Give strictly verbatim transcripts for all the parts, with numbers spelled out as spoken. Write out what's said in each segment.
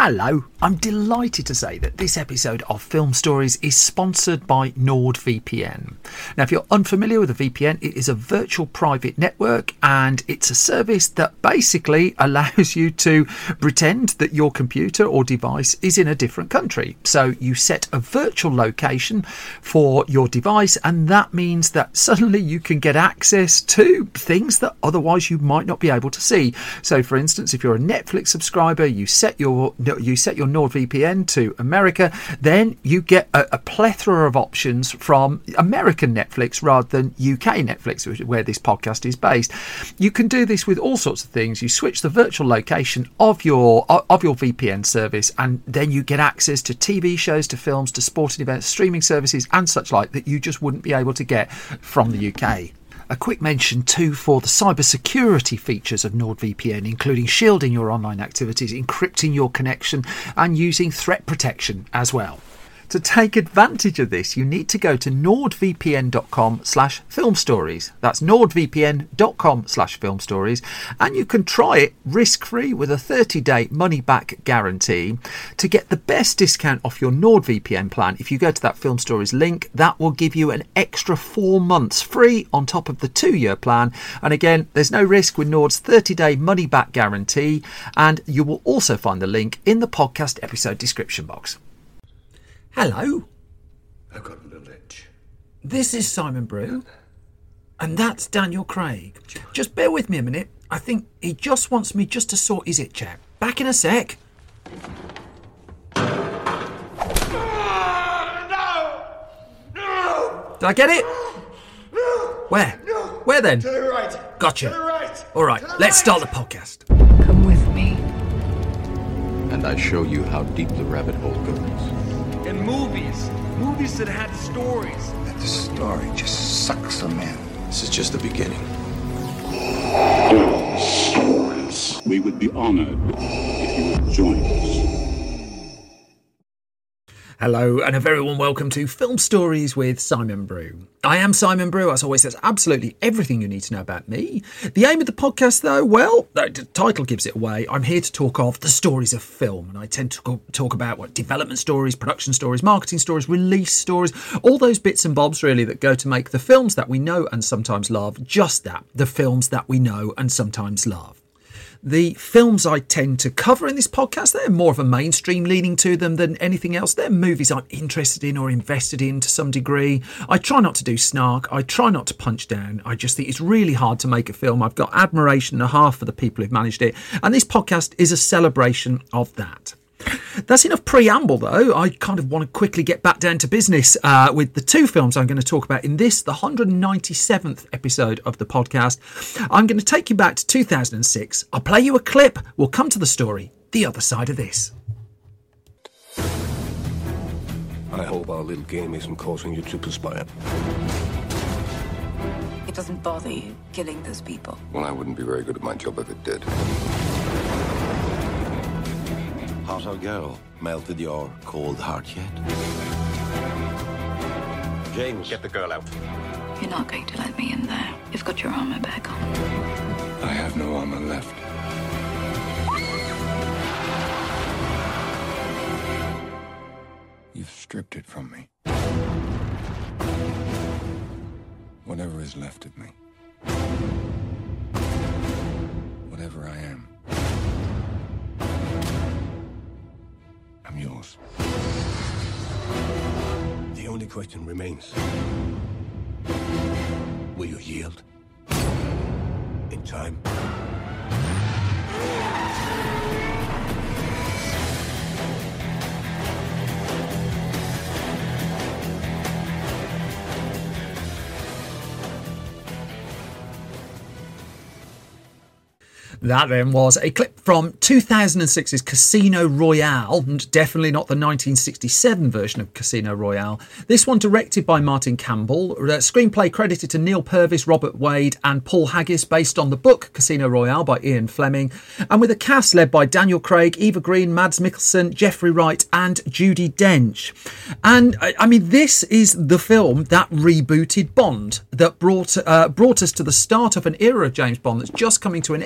Hello, I'm delighted to say that this episode of Film Stories is sponsored by NordVPN. Now, if you're unfamiliar with a V P N, it is a virtual private network and it's a service that basically allows you to pretend that your computer or device is in a different country. So you set a virtual location for your device and that means that suddenly you can get access to things that otherwise you might not be able to see. So for instance, if you're a Netflix subscriber, you set your you set your NordVPN to America, then you get a, a plethora of options from American Netflix rather than U K Netflix, which is where this podcast is based. You can do this with all sorts of things. You switch the virtual location of your of your V P N service, and then you get access to T V shows, to films, to sporting events, streaming services, and such like that you just wouldn't be able to get from the U K. A quick mention too for the cybersecurity features of NordVPN, including shielding your online activities, encrypting your connection, and using threat protection as well. To take advantage of this, you need to go to nordvpn.com slash film stories. That's nordvpn.com slash film stories. And you can try it risk-free with a thirty-day money-back guarantee. To get the best discount off your NordVPN plan, if you go to that Film Stories link, that will give you an extra four months free on top of the two-year plan. And again, there's no risk with Nord's thirty-day money-back guarantee. And you will also find the link in the podcast episode description box. Hello. I've got a little itch. This is Simon Brew. And that's Daniel Craig. Just bear with me a minute. I think he just wants me just to sort his itch out. Back in a sec. No! No! Did I get it? No! Where? No! Where then? To the right. Gotcha. To the right. All right, To the let's right. start the podcast. Come with me. And I show you how deep the rabbit hole goes. And movies. Movies that had stories. That the story just sucks them in. This is just the beginning. Stories. We would be honored if you would join us. Hello and a very warm welcome to Film Stories with Simon Brew. I am Simon Brew. As always, that's absolutely everything you need to know about me. The aim of the podcast, though, well, the title gives it away. I'm here to talk of the stories of film, and I tend to talk about what development stories, production stories, marketing stories, release stories, all those bits and bobs really that go to make the films that we know and sometimes love just that, the films that we know and sometimes love. The films I tend to cover in this podcast, they're more of a mainstream leaning to them than anything else. They're movies I'm interested in or invested in to some degree. I try not to do snark. I try not to punch down. I just think it's really hard to make a film. I've got admiration and a half for the people who've managed it. And this podcast is a celebration of that. That's enough preamble, though. I kind of want to quickly get back down to business uh, with the two films I'm going to talk about in this, the one hundred ninety-seventh episode of the podcast. I'm going to take you back to two thousand six. I'll play you a clip. We'll come to the story the other side of this. I hope our little game isn't causing you to perspire. It doesn't bother you killing those people. Well, I wouldn't be very good at my job if it did. How's our girl? Melted your cold heart yet? James, get the girl out. You're not going to let me in there. You've got your armor back on. I have no armor left. You've stripped it from me. Whatever is left of me. Whatever I am. I'm yours. The only question remains. Will you yield? In time? That then was a clip from two thousand six's Casino Royale, and definitely not the nineteen sixty-seven version of Casino Royale. This one directed by Martin Campbell, uh, screenplay credited to Neil Purvis, Robert Wade and Paul Haggis, based on the book Casino Royale by Ian Fleming, and with a cast led by Daniel Craig, Eva Green, Mads Mikkelsen, Jeffrey Wright and Judi Dench. And I mean, this is the film that rebooted Bond, that brought uh, brought us to the start of an era of James Bond that's just coming to an end as this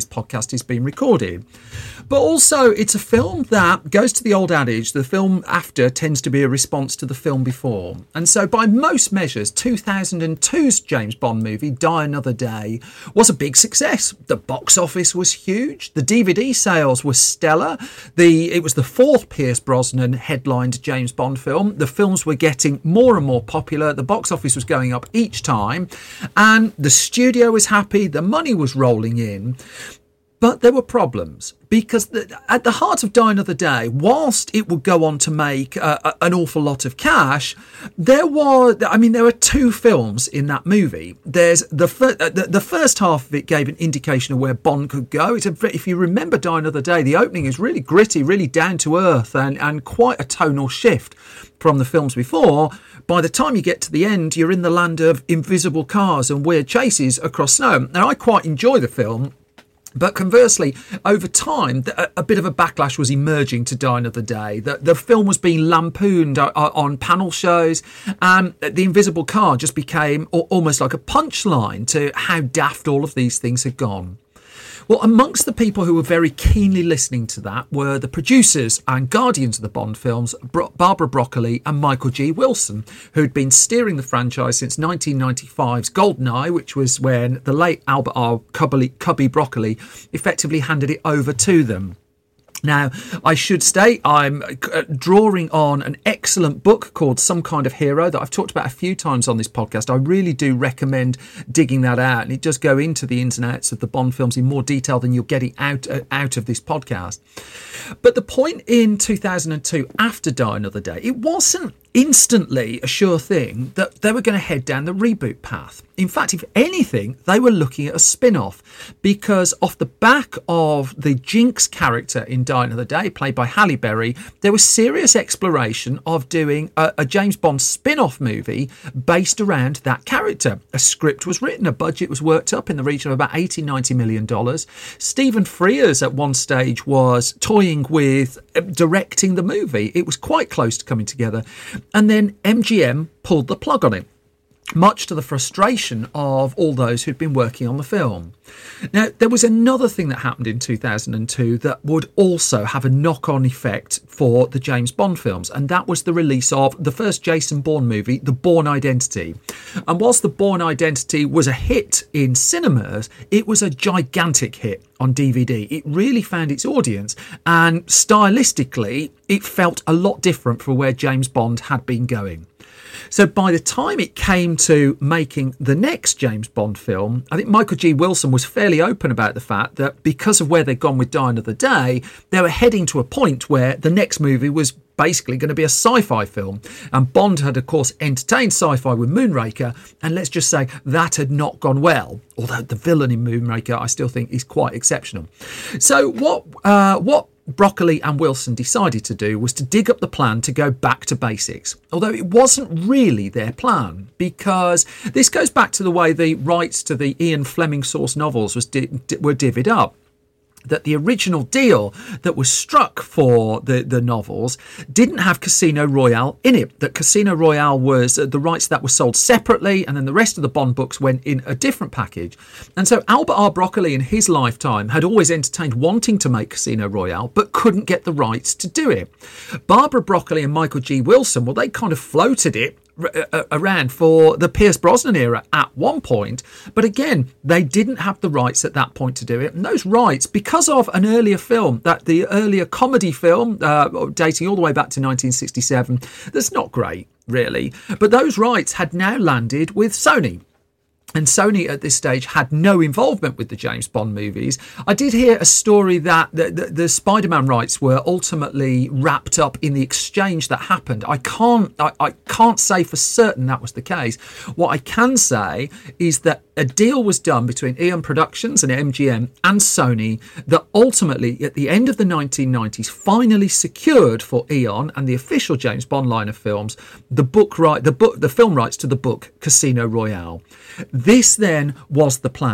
this podcast is being recorded. But also, it's a film that goes to the old adage, the film after tends to be a response to the film before. And so by most measures, two thousand two's James Bond movie, Die Another Day, was a big success. The box office was huge. The D V D sales were stellar. The It was the fourth Pierce Brosnan headlined James Bond film. The films were getting more and more popular. The box office was going up each time. And the studio was happy. The money was rolling in. But there were problems, because the, at the heart of Die Another Day, whilst it would go on to make uh, a, an awful lot of cash, there were, I mean, there were two films in that movie. There's the, fir- the the first half of it gave an indication of where Bond could go. It's a, if you remember Die Another Day, the opening is really gritty, really down to earth, and, and quite a tonal shift from the films before. By the time you get to the end, you're in the land of invisible cars and weird chases across snow. Now, I quite enjoy the film. But conversely, over time, a bit of a backlash was emerging to Die Another Day. The, the film was being lampooned on panel shows, and The Invisible Car just became almost like a punchline to how daft all of these things had gone. Well, amongst the people who were very keenly listening to that were the producers and guardians of the Bond films, Barbara Broccoli and Michael G. Wilson, who'd been steering the franchise since nineteen ninety-five's GoldenEye, which was when the late Albert R. Cubby, Cubby Broccoli effectively handed it over to them. Now, I should state I'm drawing on an excellent book called Some Kind of Hero that I've talked about a few times on this podcast. I really do recommend digging that out. And it does go into the ins and outs of the Bond films in more detail than you'll get it out, uh, out of this podcast. But the point in two thousand two, after Die Another Day, it wasn't instantly a sure thing that they were going to head down the reboot path. In fact, if anything, they were looking at a spin-off, because off the back of the Jinx character in Die Another Day, played by Halle Berry, there was serious exploration of doing a, a James Bond spin-off movie based around that character. A script was written, a budget was worked up in the region of about eighty, ninety million dollars. Stephen Frears at one stage was toying with directing the movie. It was quite close to coming together. And then M G M pulled the plug on it, much to the frustration of all those who'd been working on the film. Now, there was another thing that happened in two thousand two that would also have a knock-on effect for the James Bond films, and that was the release of the first Jason Bourne movie, The Bourne Identity. And whilst The Bourne Identity was a hit in cinemas, it was a gigantic hit on D V D. It really found its audience, and stylistically, it felt a lot different from where James Bond had been going. So by the time it came to making the next James Bond film, I think Michael G. Wilson was fairly open about the fact that because of where they'd gone with Die Another Day, they were heading to a point where the next movie was basically going to be a sci-fi film. And Bond had, of course, entertained sci-fi with Moonraker, and let's just say that had not gone well. Although the villain in Moonraker, I still think, is quite exceptional. So what uh, what Broccoli and Wilson decided to do was to dig up the plan to go back to basics, although it wasn't really their plan, because this goes back to the way the rights to the Ian Fleming source novels was di- were divvied up. That the original deal that was struck for the, the novels didn't have Casino Royale in it. That Casino Royale was uh, the rights that were sold separately, and then the rest of the Bond books went in a different package. And so Albert R. Broccoli in his lifetime had always entertained wanting to make Casino Royale, but couldn't get the rights to do it. Barbara Broccoli and Michael G. Wilson, well, they kind of floated it around for the Pierce Brosnan era at one point, but again they didn't have the rights at that point to do it, and those rights, because of an earlier film, that the earlier comedy film uh, dating all the way back to nineteen sixty-seven, that's not great really, but those rights had now landed with Sony. And Sony at this stage had no involvement with the James Bond movies. I did hear a story that the, the, the Spider-Man rights were ultimately wrapped up in the exchange that happened. I can't, I, I can't say for certain that was the case. What I can say is that a deal was done between Eon Productions and M G M and Sony that ultimately, at the end of the nineteen nineties, finally secured for Eon and the official James Bond line of films the book right, the book, the film rights to the book Casino Royale. This then was the plan.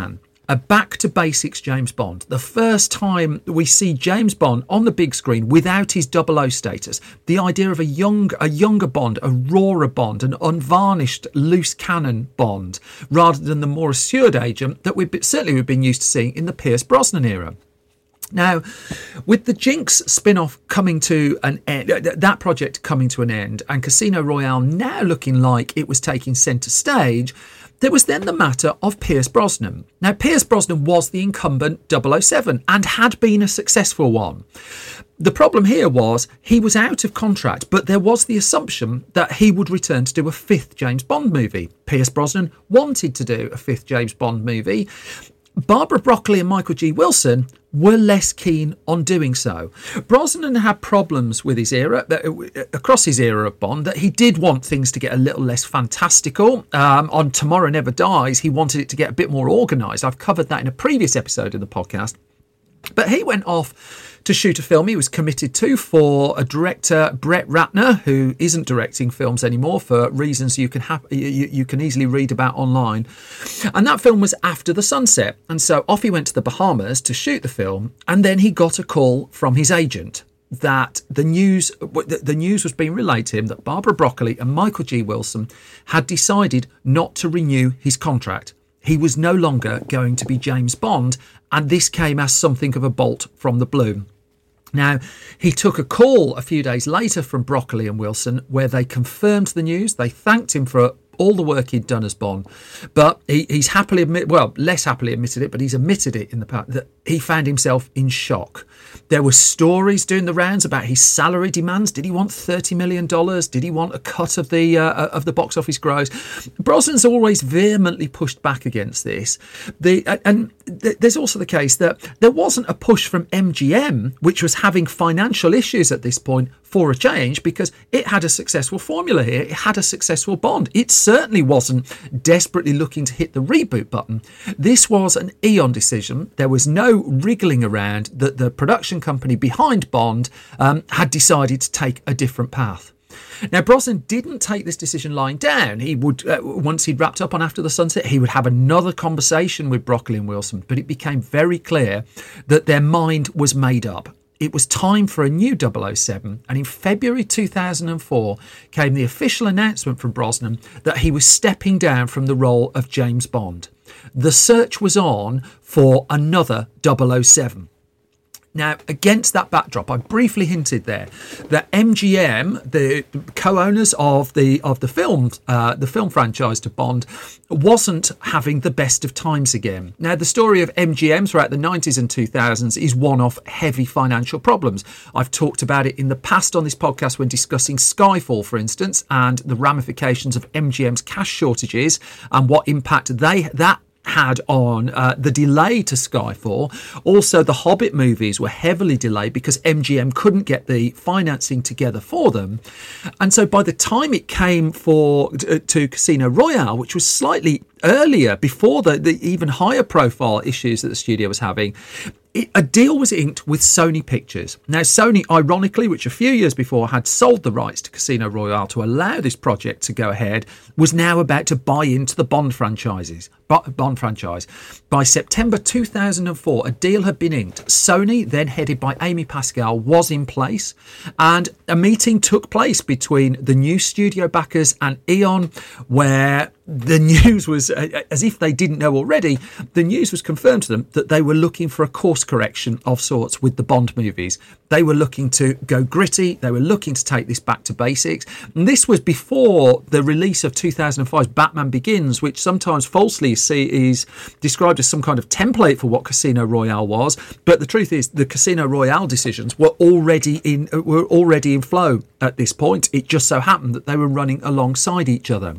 a back-to-basics James Bond. The first time we see James Bond on the big screen without his double O status. The idea of a young, a younger Bond, a rawer Bond, an unvarnished, loose cannon Bond, rather than the more assured agent that we certainly we've been used to seeing in the Pierce Brosnan era. Now, with the Jinx spin-off coming to an end, that project coming to an end, and Casino Royale now looking like it was taking centre stage, there was then the matter of Pierce Brosnan. Now, Pierce Brosnan was the incumbent double oh seven and had been a successful one. The problem here was he was out of contract, but there was the assumption that he would return to do a fifth James Bond movie. Pierce Brosnan wanted to do a fifth James Bond movie. Barbara Broccoli and Michael G. Wilson were less keen on doing so. Brosnan had problems with his era, across his era of Bond, that he did want things to get a little less fantastical. Um, on Tomorrow Never Dies, he wanted it to get a bit more organised. I've covered that in a previous episode of the podcast. But he went off to shoot a film he was committed to for a director, Brett Ratner, who isn't directing films anymore for reasons you can ha- you, you can easily read about online. And that film was After the Sunset. And so off he went to the Bahamas to shoot the film. And then he got a call from his agent that the news the news was being relayed to him that Barbara Broccoli and Michael G. Wilson had decided not to renew his contract. He was no longer going to be James Bond, and this came as something of a bolt from the blue. Now, he took a call a few days later from Broccoli and Wilson where they confirmed the news. They thanked him for all the work he'd done as Bond, but he, he's happily admit, well, less happily admitted it, but he's admitted it in the past that he found himself in shock. There were stories doing the rounds about his salary demands. Did he want thirty million dollars? Did he want a cut of the uh, of the box office gross? Brosnan's always vehemently pushed back against this. The and th- there's also the case that there wasn't a push from M G M, which was having financial issues at this point, for a change, because it had a successful formula here. It had a successful Bond. It certainly wasn't desperately looking to hit the reboot button. This was an Eon decision. There was no wriggling around that the production company behind Bond um, had decided to take a different path. Now, Brosnan didn't take this decision lying down. He would, uh, once he'd wrapped up on After the Sunset, he would have another conversation with Broccoli and Wilson, but it became very clear that their mind was made up. It was time for a new double oh seven, and in February two thousand four came the official announcement from Brosnan that he was stepping down from the role of James Bond. The search was on for another double oh seven. Now, against that backdrop, I briefly hinted there that M G M, the co-owners of the of the film, uh, the film franchise to Bond, wasn't having the best of times again. Now, the story of M G M throughout the nineties and two thousands is one of heavy financial problems. I've talked about it in the past on this podcast when discussing Skyfall, for instance, and the ramifications of M G M's cash shortages and what impact they that had on uh, the delay to Skyfall. Also, the Hobbit movies were heavily delayed because M G M couldn't get the financing together for them. And so by the time it came for to, to Casino Royale, which was slightly earlier, before the, the even higher profile issues that the studio was having, It, a deal was inked with Sony Pictures. Now, Sony, ironically, which a few years before had sold the rights to Casino Royale to allow this project to go ahead, was now about to buy into the Bond franchises. Bond franchise. By September two thousand four, a deal had been inked. Sony, then headed by Amy Pascal, was in place, and a meeting took place between the new studio backers and Eon, where the news was, as if they didn't know already, the news was confirmed to them that they were looking for a course correction of sorts with the Bond movies. They were looking to go gritty. They were looking to take this back to basics. And this was before the release of two thousand five's Batman Begins, which sometimes falsely see is described as some kind of template for what Casino Royale was. But the truth is, the Casino Royale decisions were already in were already in flow at this point. It just so happened that they were running alongside each other.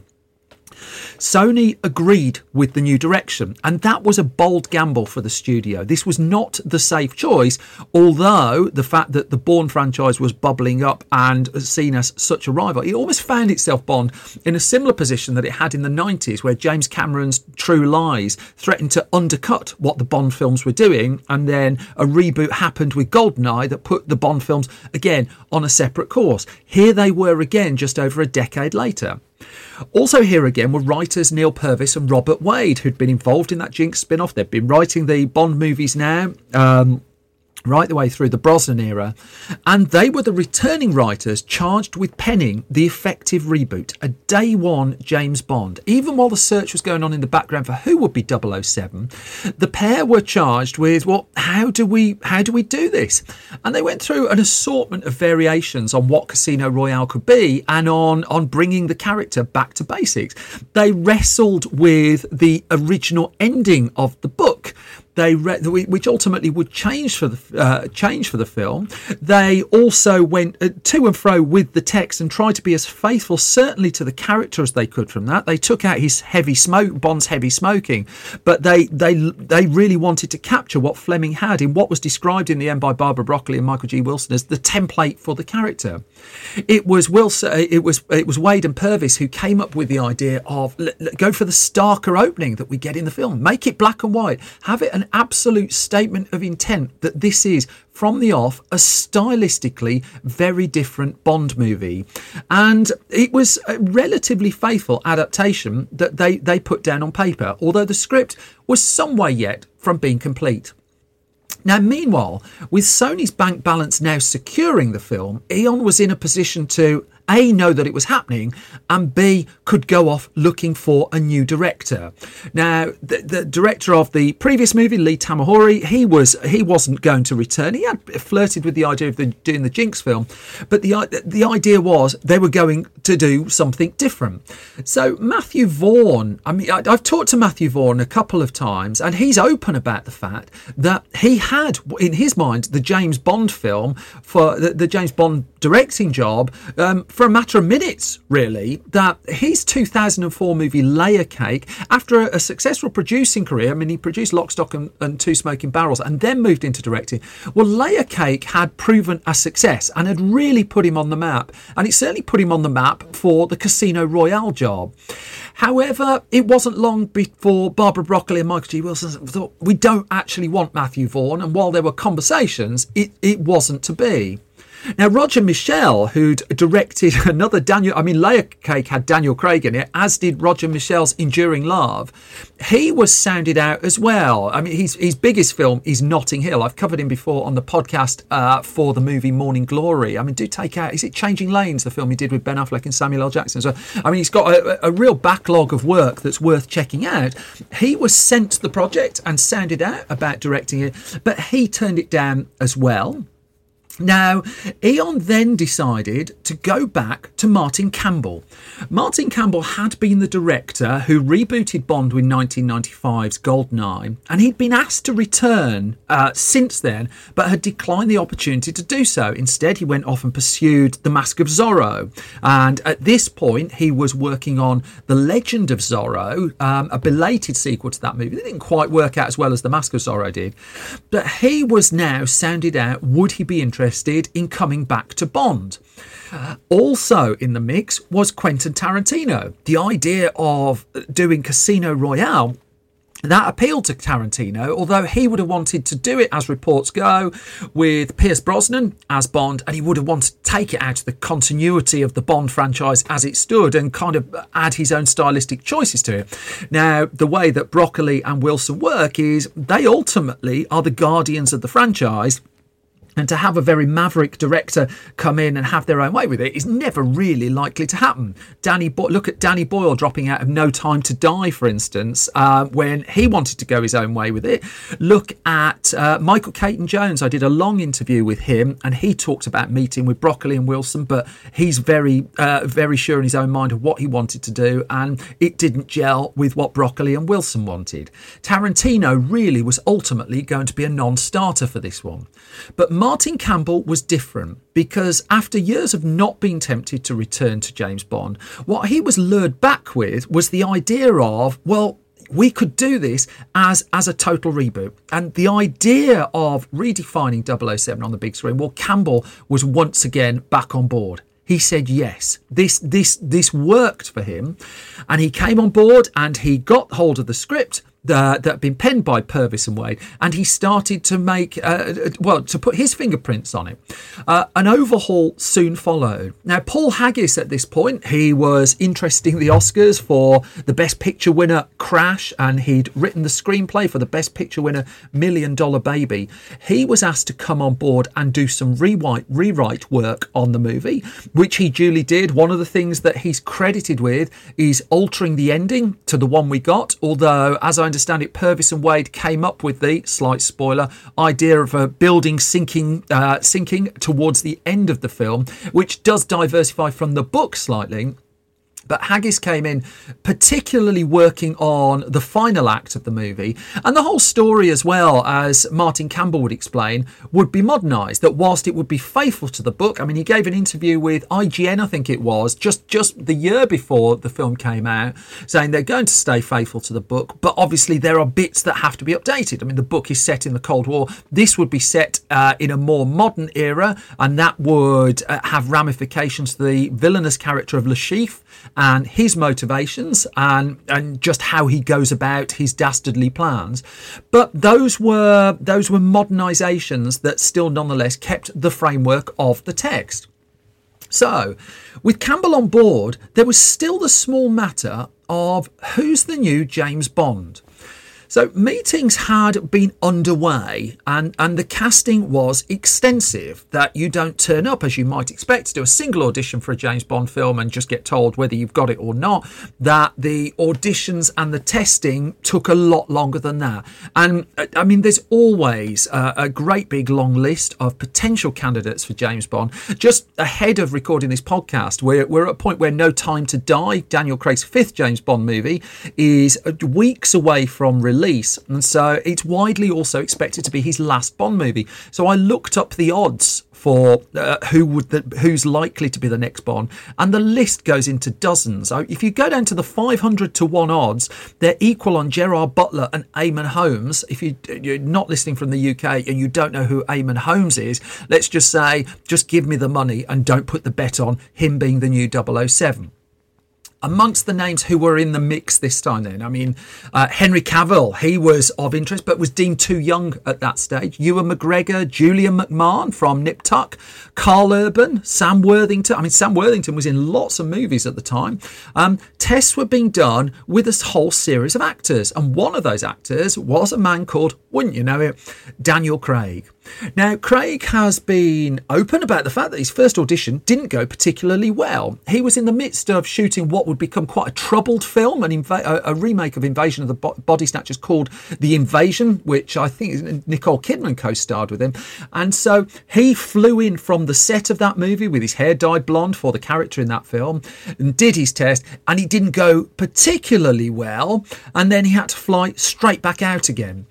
Sony agreed with the new direction, and that was a bold gamble for the studio. This was not the safe choice, although the fact that the Bourne franchise was bubbling up and seen as such a rival, it almost found itself, Bond, in a similar position that it had in the nineties, where James Cameron's True Lies threatened to undercut what the Bond films were doing, and then a reboot happened with GoldenEye that put the Bond films, again, on a separate course. Here they were again just over a decade later. Also here again were writers Neil Purvis and Robert Wade, who'd been involved in that Jinx spin-off. They've been writing the Bond movies now, um, right the way through the Brosnan era, and they were the returning writers charged with penning the effective reboot, a day one James Bond. Even while the search was going on in the background for who would be double oh seven, the pair were charged with, well, how do we how do we do this? And they went through an assortment of variations on what Casino Royale could be and on on bringing the character back to basics. They wrestled with the original ending of the book. They re- which ultimately would change for the uh, change for the film. They also went uh, to and fro with the text and tried to be as faithful, certainly to the character, as they could from that. They took out his heavy smoke, Bond's heavy smoking, but they they they really wanted to capture what Fleming had in what was described in the end by Barbara Broccoli and Michael G. Wilson as the template for the character. It was Wilson, it was it was Wade and Purvis who came up with the idea of l- l- go for the starker opening that we get in the film, make it black and white, have it an absolute statement of intent that this is, from the off, a stylistically very different Bond movie. And it was a relatively faithful adaptation that they, they put down on paper, although the script was some way yet from being complete. Now, meanwhile, with Sony's bank balance now securing the film, Eon was in a position to A, know that it was happening, and B, could go off looking for a new director. Now, the, the director of the previous movie, Lee Tamahori, he, was, he wasn't going to return. He had flirted with the idea of the, doing the Jinx film, but the, the idea was they were going to do something different. So Matthew Vaughn, I mean, I, I've talked to Matthew Vaughn a couple of times, and he's open about the fact that he had, in his mind, the James Bond film for the, the James Bond directing job um, for a matter of minutes, really, that his two thousand four movie Layer Cake, after a, a successful producing career, I mean, he produced Lock, Stock and, and Two Smoking Barrels and then moved into directing. Well, Layer Cake had proven a success and had really put him on the map. And it certainly put him on the map for the Casino Royale job. However, it wasn't long before Barbara Broccoli and Michael G. Wilson thought, we don't actually want Matthew Vaughn. And while there were conversations, it, it wasn't to be. Now, Roger Michell, who'd directed another Daniel, I mean, Layer Cake had Daniel Craig in it, as did Roger Michel's Enduring Love. He was sounded out as well. I mean, his, his biggest film is Notting Hill. I've covered him before on the podcast uh, for the movie Morning Glory. I mean, do take out, is it Changing Lanes, the film he did with Ben Affleck and Samuel L. Jackson? So, I mean, he's got a, a real backlog of work that's worth checking out. He was sent the project and sounded out about directing it, but he turned it down as well. Now, Eon then decided to go back to Martin Campbell. Martin Campbell had been the director who rebooted Bond with nineteen ninety-five's GoldenEye, and he'd been asked to return uh, since then, but had declined the opportunity to do so. Instead, he went off and pursued The Mask of Zorro. And at this point, he was working on The Legend of Zorro, um, a belated sequel to that movie. It didn't quite work out as well as The Mask of Zorro did. But he was now sounded out, would he be interested in coming back to Bond? Also in the mix was Quentin Tarantino. The idea of doing Casino Royale, that appealed to Tarantino, although he would have wanted to do it, as reports go, with Pierce Brosnan as Bond, and he would have wanted to take it out of the continuity of the Bond franchise as it stood and kind of add his own stylistic choices to it. Now, the way that Broccoli and Wilson work is they ultimately are the guardians of the franchise. And to have a very maverick director come in and have their own way with it is never really likely to happen. Danny Bo- look at Danny Boyle dropping out of No Time to Die, for instance, uh, when he wanted to go his own way with it. Look at uh, Michael Caton-Jones. I did a long interview with him, and he talked about meeting with Broccoli and Wilson, but he's very, uh, very sure in his own mind of what he wanted to do, and it didn't gel with what Broccoli and Wilson wanted. Tarantino really was ultimately going to be a non-starter for this one. But Martin Campbell was different, because after years of not being tempted to return to James Bond, what he was lured back with was the idea of, well, we could do this as, as a total reboot. And the idea of redefining double oh seven on the big screen, well, Campbell was once again back on board. He said yes, this this this worked for him, and he came on board and he got hold of the script. that, that had been penned by Purvis and Wade, and he started to make, uh, well, to put his fingerprints on it. Uh, an overhaul soon followed. Now, Paul Haggis at this point, he was interested in the Oscars for the Best Picture winner Crash, and he'd written the screenplay for the Best Picture winner Million Dollar Baby. He was asked to come on board and do some rewrite, rewrite work on the movie, which he duly did. One of the things that he's credited with is altering the ending to the one we got, although, as I understand it, Purvis and Wade came up with the, slight spoiler, idea of a building sinking, uh, sinking towards the end of the film, which does diversify from the book slightly. But Haggis came in particularly working on the final act of the movie, and the whole story, as well, as Martin Campbell would explain, would be modernised, that whilst it would be faithful to the book. I mean, he gave an interview with I G N, I think it was, just, just the year before the film came out, saying they're going to stay faithful to the book, but obviously there are bits that have to be updated. I mean, the book is set in the Cold War. This would be set uh, in a more modern era, and that would uh, have ramifications to the villainous character of Le Chiffre and his motivations and and just how he goes about his dastardly plans. But those were those were modernizations that still nonetheless kept the framework of the text. So, with Campbell on board, there was still the small matter of who's the new James Bond. So meetings had been underway, and, and the casting was extensive, that you don't turn up, as you might expect, to do a single audition for a James Bond film and just get told whether you've got it or not. That the auditions and the testing took a lot longer than that. And I mean, there's always a, a great big long list of potential candidates for James Bond. Just ahead of recording this podcast, we're, we're at a point where No Time to Die, Daniel Craig's fifth James Bond movie, is weeks away from release. And so it's widely also expected to be his last Bond movie. So I looked up the odds for uh, who would the, who's likely to be the next Bond, and the list goes into dozens. So if you go down to the five hundred to one odds, they're equal on Gerard Butler and Eamon Holmes. If you, you're not listening from the U K and you don't know who Eamon Holmes is, let's just say, just give me the money and don't put the bet on him being the new double oh seven. Amongst the names who were in the mix this time then, I mean, uh, Henry Cavill, he was of interest, but was deemed too young at that stage. Ewan McGregor, Julian McMahon from Nip Tuck, Carl Urban, Sam Worthington. I mean, Sam Worthington was in lots of movies at the time. Um, tests were being done with a whole series of actors. And one of those actors was a man called, wouldn't you know it, Daniel Craig. Now, Craig has been open about the fact that his first audition didn't go particularly well. He was in the midst of shooting what would become quite a troubled film, an inv- a remake of Invasion of the Bo- Body Snatchers called The Invasion, which I think Nicole Kidman co-starred with him. And so he flew in from the set of that movie with his hair dyed blonde for the character in that film and did his test, and he didn't go particularly well, and then he had to fly straight back out again.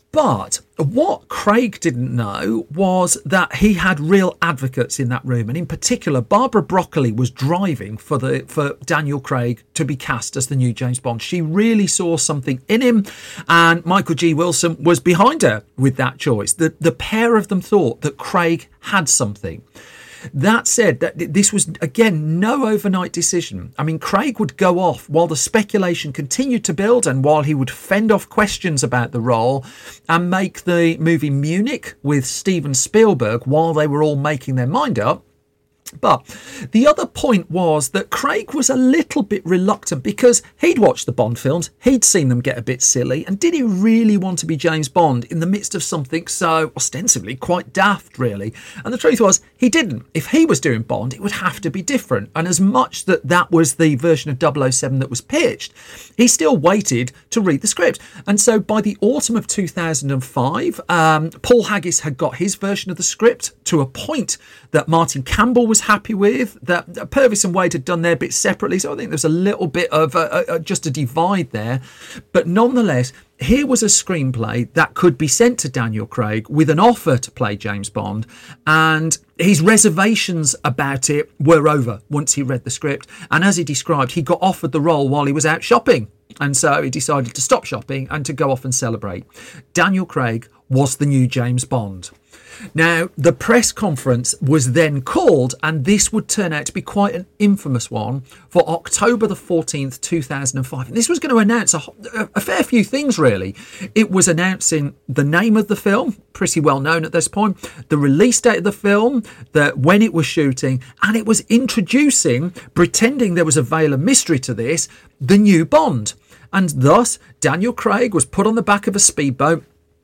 But what Craig didn't know was that he had real advocates in that room, and in particular, Barbara Broccoli was driving for the for Daniel Craig to be cast as the new James Bond. She really saw something in him, and Michael G. Wilson was behind her with that choice. The, the pair of them thought that Craig had something. That said, that this was, again, no overnight decision. I mean, Craig would go off while the speculation continued to build and while he would fend off questions about the role and make the movie Munich with Steven Spielberg while they were all making their mind up. But the other point was that Craig was a little bit reluctant because he'd watched the Bond films, he'd seen them get a bit silly, and did he really want to be James Bond in the midst of something so ostensibly quite daft, really? And the truth was, he didn't. If he was doing Bond, it would have to be different. And as much that that was the version of double oh seven that was pitched, he still waited to read the script. And so by the autumn of two thousand five, um, Paul Haggis had got his version of the script to a point that Martin Campbell was happy with, that Purvis and Wade had done their bit separately, so I think there's a little bit of a, a, just a divide there. But nonetheless, here was a screenplay that could be sent to Daniel Craig with an offer to play James Bond, and his reservations about it were over once he read the script. And as he described, he got offered the role while he was out shopping, and so he decided to stop shopping and to go off and celebrate. Daniel Craig was the new James Bond. Now, the press conference was then called, and this would turn out to be quite an infamous one, for October the fourteenth, two thousand five. And this was going to announce a, a fair few things, really. It was announcing the name of the film, pretty well known at this point, the release date of the film, the, when it was shooting, and it was introducing, pretending there was a veil of mystery to this, the new Bond. And thus, Daniel Craig was put on the back of a speedboat,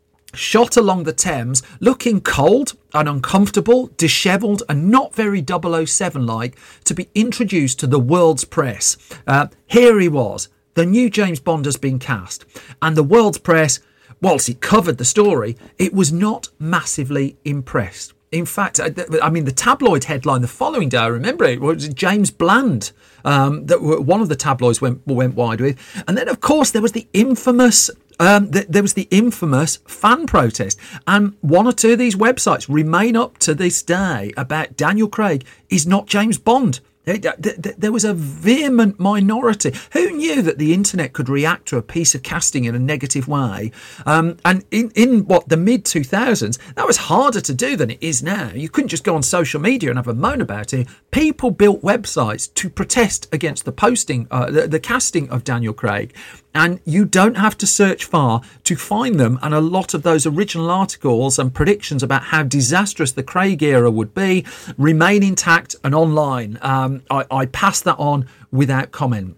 shot along the Thames, looking cold and uncomfortable, dishevelled and not very double oh seven-like, to be introduced to the world's press. Uh, here he was. The new James Bond has been cast. And the world's press, whilst it covered the story, it was not massively impressed. In fact, I mean, the tabloid headline the following day, I remember it, was James Bland, um, that one of the tabloids went, went wide with. And then, of course, there was the infamous... Um, th- there was the infamous fan protest, and one or two of these websites remain up to this day about Daniel Craig is not James Bond. There was a vehement minority. Who knew that the internet could react to a piece of casting in a negative way? Um, and in, in what, the mid two thousands, that was harder to do than it is now. You couldn't just go on social media and have a moan about it. People built websites to protest against the posting, uh, the, the casting of Daniel Craig. And you don't have to search far to find them. And a lot of those original articles and predictions about how disastrous the Craig era would be remain intact and online. Um, I, I pass that on without comment.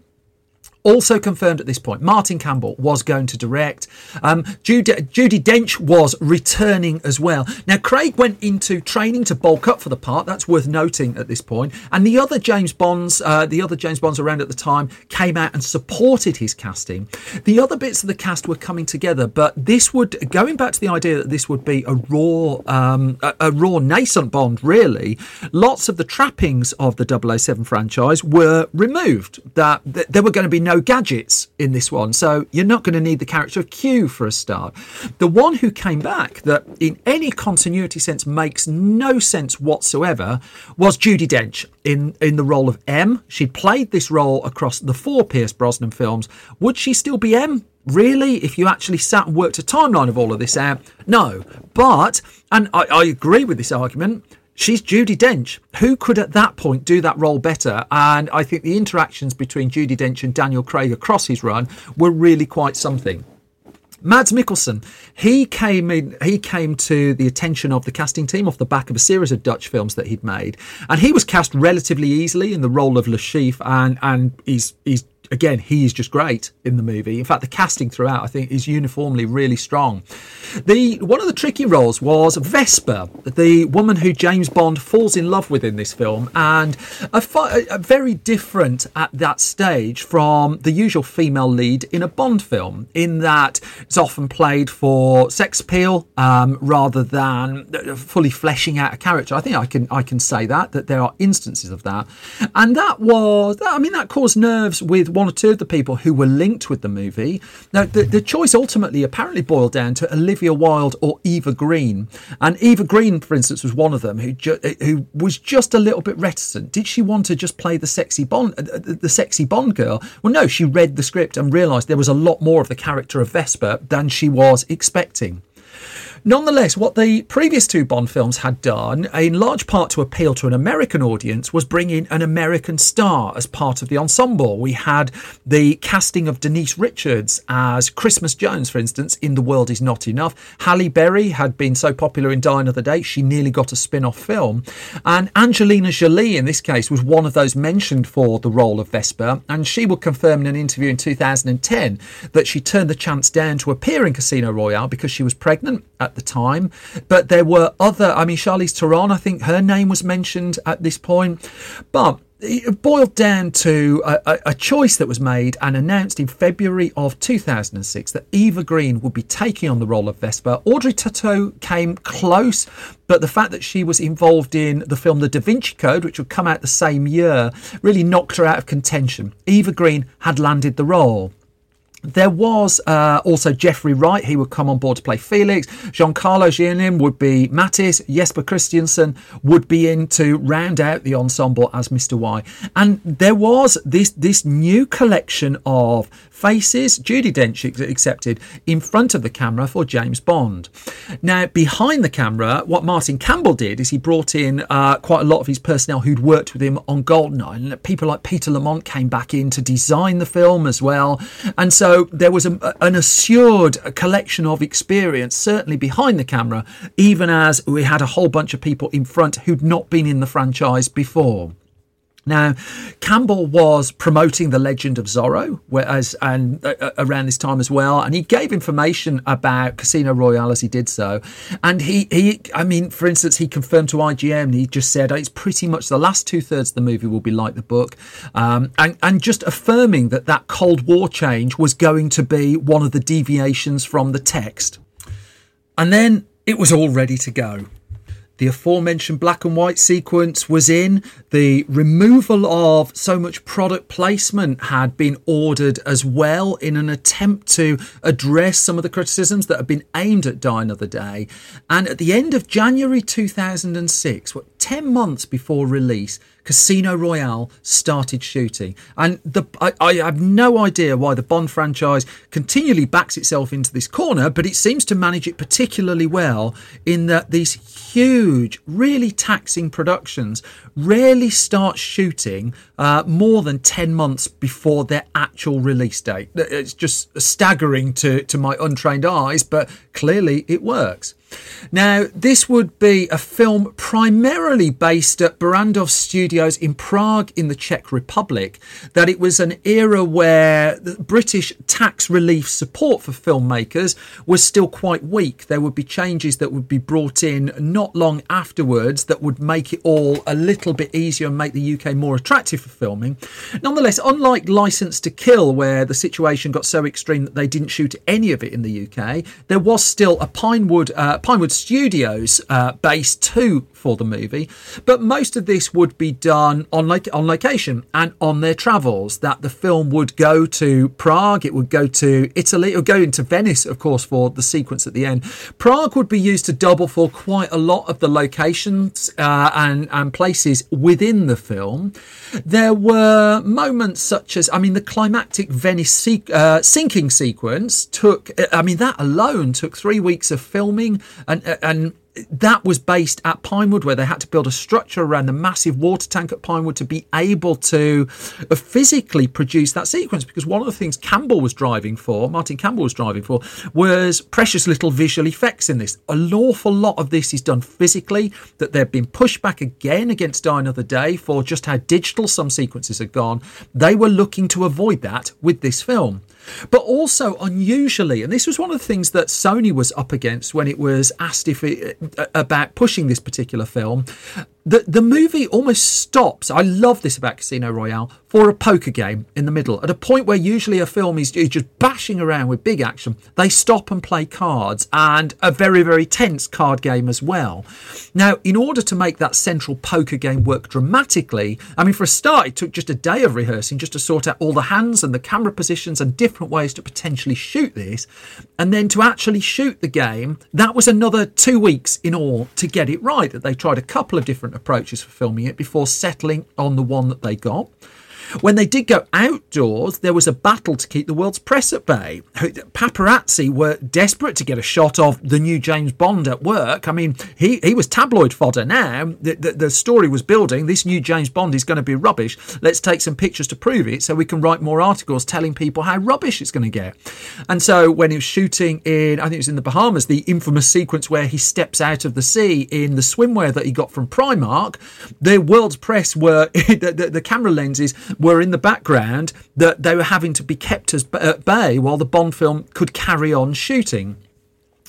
Also confirmed at this point, Martin Campbell was going to direct. Um, Judy, Judi Dench was returning as well. Now, Craig went into training to bulk up for the part. That's worth noting at this point. And the other James Bonds, uh, the other James Bonds around at the time, came out and supported his casting. The other bits of the cast were coming together, but this would, going back to the idea that this would be a raw, um, a, a raw nascent Bond, really. Lots of the trappings of the double oh seven franchise were removed. That, that there were going to be no gadgets in this one, so you're not going to need the character of Q for a start. The one who came back that in any continuity sense makes no sense whatsoever was Judi Dench in in the role of M. She'd played this role across the four Pierce Brosnan films. Would she still be M? Really? If you actually sat and worked a timeline of all of this out? No. But, and I, I agree with this argument, she's Judi Dench. Who could at that point do that role better? And I think the interactions between Judi Dench and Daniel Craig across his run were really quite something. Mads Mikkelsen, he came in, he came to the attention of the casting team off the back of a series of Dutch films that he'd made. And he was cast relatively easily in the role of Le Chiffre, and, and he's, he's, again, he is just great in the movie. In fact, the casting throughout, I think, is uniformly really strong. The one of the tricky roles was Vesper, the woman who James Bond falls in love with in this film, and a, a very different at that stage from the usual female lead in a Bond film, in that it's often played for sex appeal um, rather than fully fleshing out a character. I think I can I can say that that there are instances of that, and that was I mean that caused nerves with one or two of the people who were linked with the movie. Now, the, the choice ultimately apparently boiled down to Olivia Wilde or Eva Green. And Eva Green, for instance, was one of them who ju- who was just a little bit reticent. Did she want to just play the sexy Bond, uh, the sexy Bond girl? Well, no, she read the script and realised there was a lot more of the character of Vesper than she was expecting. Nonetheless, what the previous two Bond films had done, in large part to appeal to an American audience, was bring in an American star as part of the ensemble. We had the casting of Denise Richards as Christmas Jones, for instance, in The World Is Not Enough. Halle Berry had been so popular in Die Another Day, she nearly got a spin-off film. And Angelina Jolie, in this case, was one of those mentioned for the role of Vesper, and she would confirm in an interview in two thousand ten that she turned the chance down to appear in Casino Royale because she was pregnant at the time. But there were other, I mean, Charlize Theron, I think her name was mentioned at this point. But it boiled down to a, a choice that was made and announced in February of two thousand six that Eva Green would be taking on the role of Vesper. Audrey Tautou came close, but the fact that she was involved in the film The Da Vinci Code, which would come out the same year, really knocked her out of contention. Eva Green had landed the role. There was uh, also Jeffrey Wright. He would come on board to play Felix. Giancarlo Giannini would be Mattis. Jesper Christiansen would be in to round out the ensemble as Mister Y. And there was this this new collection of faces, Judi Dench accepted, in front of the camera for James Bond. Now, behind the camera, what Martin Campbell did is he brought in uh, quite a lot of his personnel who'd worked with him on GoldenEye. And people like Peter Lamont came back in to design the film as well. And so there was a, an assured collection of experience, certainly behind the camera, even as we had a whole bunch of people in front who'd not been in the franchise before. Now, Campbell was promoting The Legend of Zorro whereas, and uh, around this time as well, and he gave information about Casino Royale as he did so. And he, he, I mean, for instance, he confirmed to I G N, he just said it's pretty much the last two-thirds of the movie will be like the book, um, and, and just affirming that that Cold War change was going to be one of the deviations from the text. And then it was all ready to go. The aforementioned black and white sequence was in. The removal of so much product placement had been ordered as well in an attempt to address some of the criticisms that had been aimed at Die Another Day. And at the end of January two thousand six, what, ten months before release, Casino Royale started shooting. And the, I, I have no idea why the Bond franchise continually backs itself into this corner, but it seems to manage it particularly well in that these huge, really taxing productions rarely start shooting uh, more than ten months before their actual release date. It's just staggering to, to my untrained eyes, but clearly it works. Now, this would be a film primarily based at Barrandov Studios in Prague in the Czech Republic, that it was an era where the British tax relief support for filmmakers was still quite weak. There would be changes that would be brought in not long afterwards that would make it all a little bit easier and make the U K more attractive for filming. Nonetheless, unlike Licence to Kill, where the situation got so extreme that they didn't shoot any of it in the U K, there was still a Pinewood uh, Pinewood Studios uh, base too for the movie, but most of this would be done on lo- on location and on their travels. That the film would go to Prague, it would go to Italy, it would go into Venice, of course, for the sequence at the end. Prague would be used to double for quite a lot of the locations uh, and and places within the film. There were moments such as, I mean, the climactic Venice se- uh, sinking sequence took, I mean, that alone took three weeks of filming. And and that was based at Pinewood, where they had to build a structure around the massive water tank at Pinewood to be able to physically produce that sequence. Because one of the things Campbell was driving for, Martin Campbell was driving for, was precious little visual effects in this. An awful lot of this is done physically, that they've been pushed back again against Die Another Day for just how digital some sequences had gone. They were looking to avoid that with this film. But also, unusually, and this was one of the things that Sony was up against when it was asked if it, about pushing this particular film, the, the movie almost stops. I love this about Casino Royale, for a poker game in the middle. At a point where usually a film is just bashing around with big action, they stop and play cards, and a very, very tense card game as well. Now, in order to make that central poker game work dramatically, I mean, for a start, it took just a day of rehearsing just to sort out all the hands and the camera positions and different ways to potentially shoot this. And then to actually shoot the game, that was another two weeks in all to get it right. That they tried a couple of different approaches for filming it before settling on the one that they got. When they did go outdoors, there was a battle to keep the world's press at bay. Paparazzi were desperate to get a shot of the new James Bond at work. I mean, he, he was tabloid fodder now. The, the, the story was building. This new James Bond is going to be rubbish. Let's take some pictures to prove it so we can write more articles telling people how rubbish it's going to get. And so when he was shooting in, I think it was in the Bahamas, the infamous sequence where he steps out of the sea in the swimwear that he got from Primark, the world's press were, the, the, the camera lenses were in the background, that they were having to be kept as at bay while the Bond film could carry on shooting.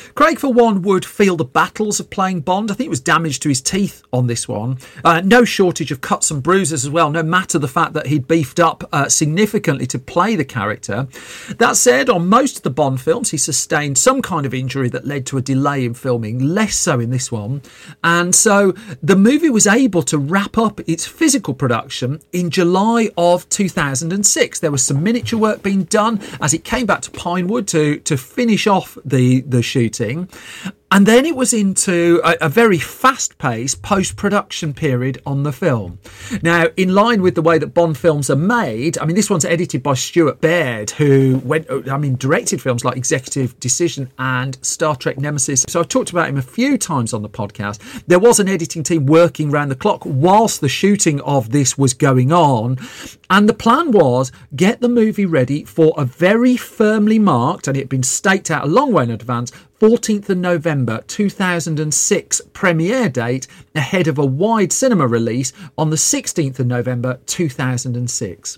Craig, for one, would feel the battles of playing Bond. I think it was damage to his teeth on this one. Uh, no shortage of cuts and bruises as well, no matter the fact that he'd beefed up uh, significantly to play the character. That said, on most of the Bond films, he sustained some kind of injury that led to a delay in filming, less so in this one. And so the movie was able to wrap up its physical production in July of two thousand six. There was some miniature work being done as it came back to Pinewood to, to finish off the, the shooting. And then it was into a, a very fast-paced post-production period on the film. Now, in line with the way that Bond films are made, I mean, this one's edited by Stuart Baird, who went, I mean, directed films like Executive Decision and Star Trek Nemesis. So I've talked about him a few times on the podcast. There was an editing team working round the clock whilst the shooting of this was going on. And the plan was get the movie ready for a very firmly marked, and it had been staked out a long way in advance, fourteenth of November two thousand six premiere date, ahead of a wide cinema release on the sixteenth of November two thousand six.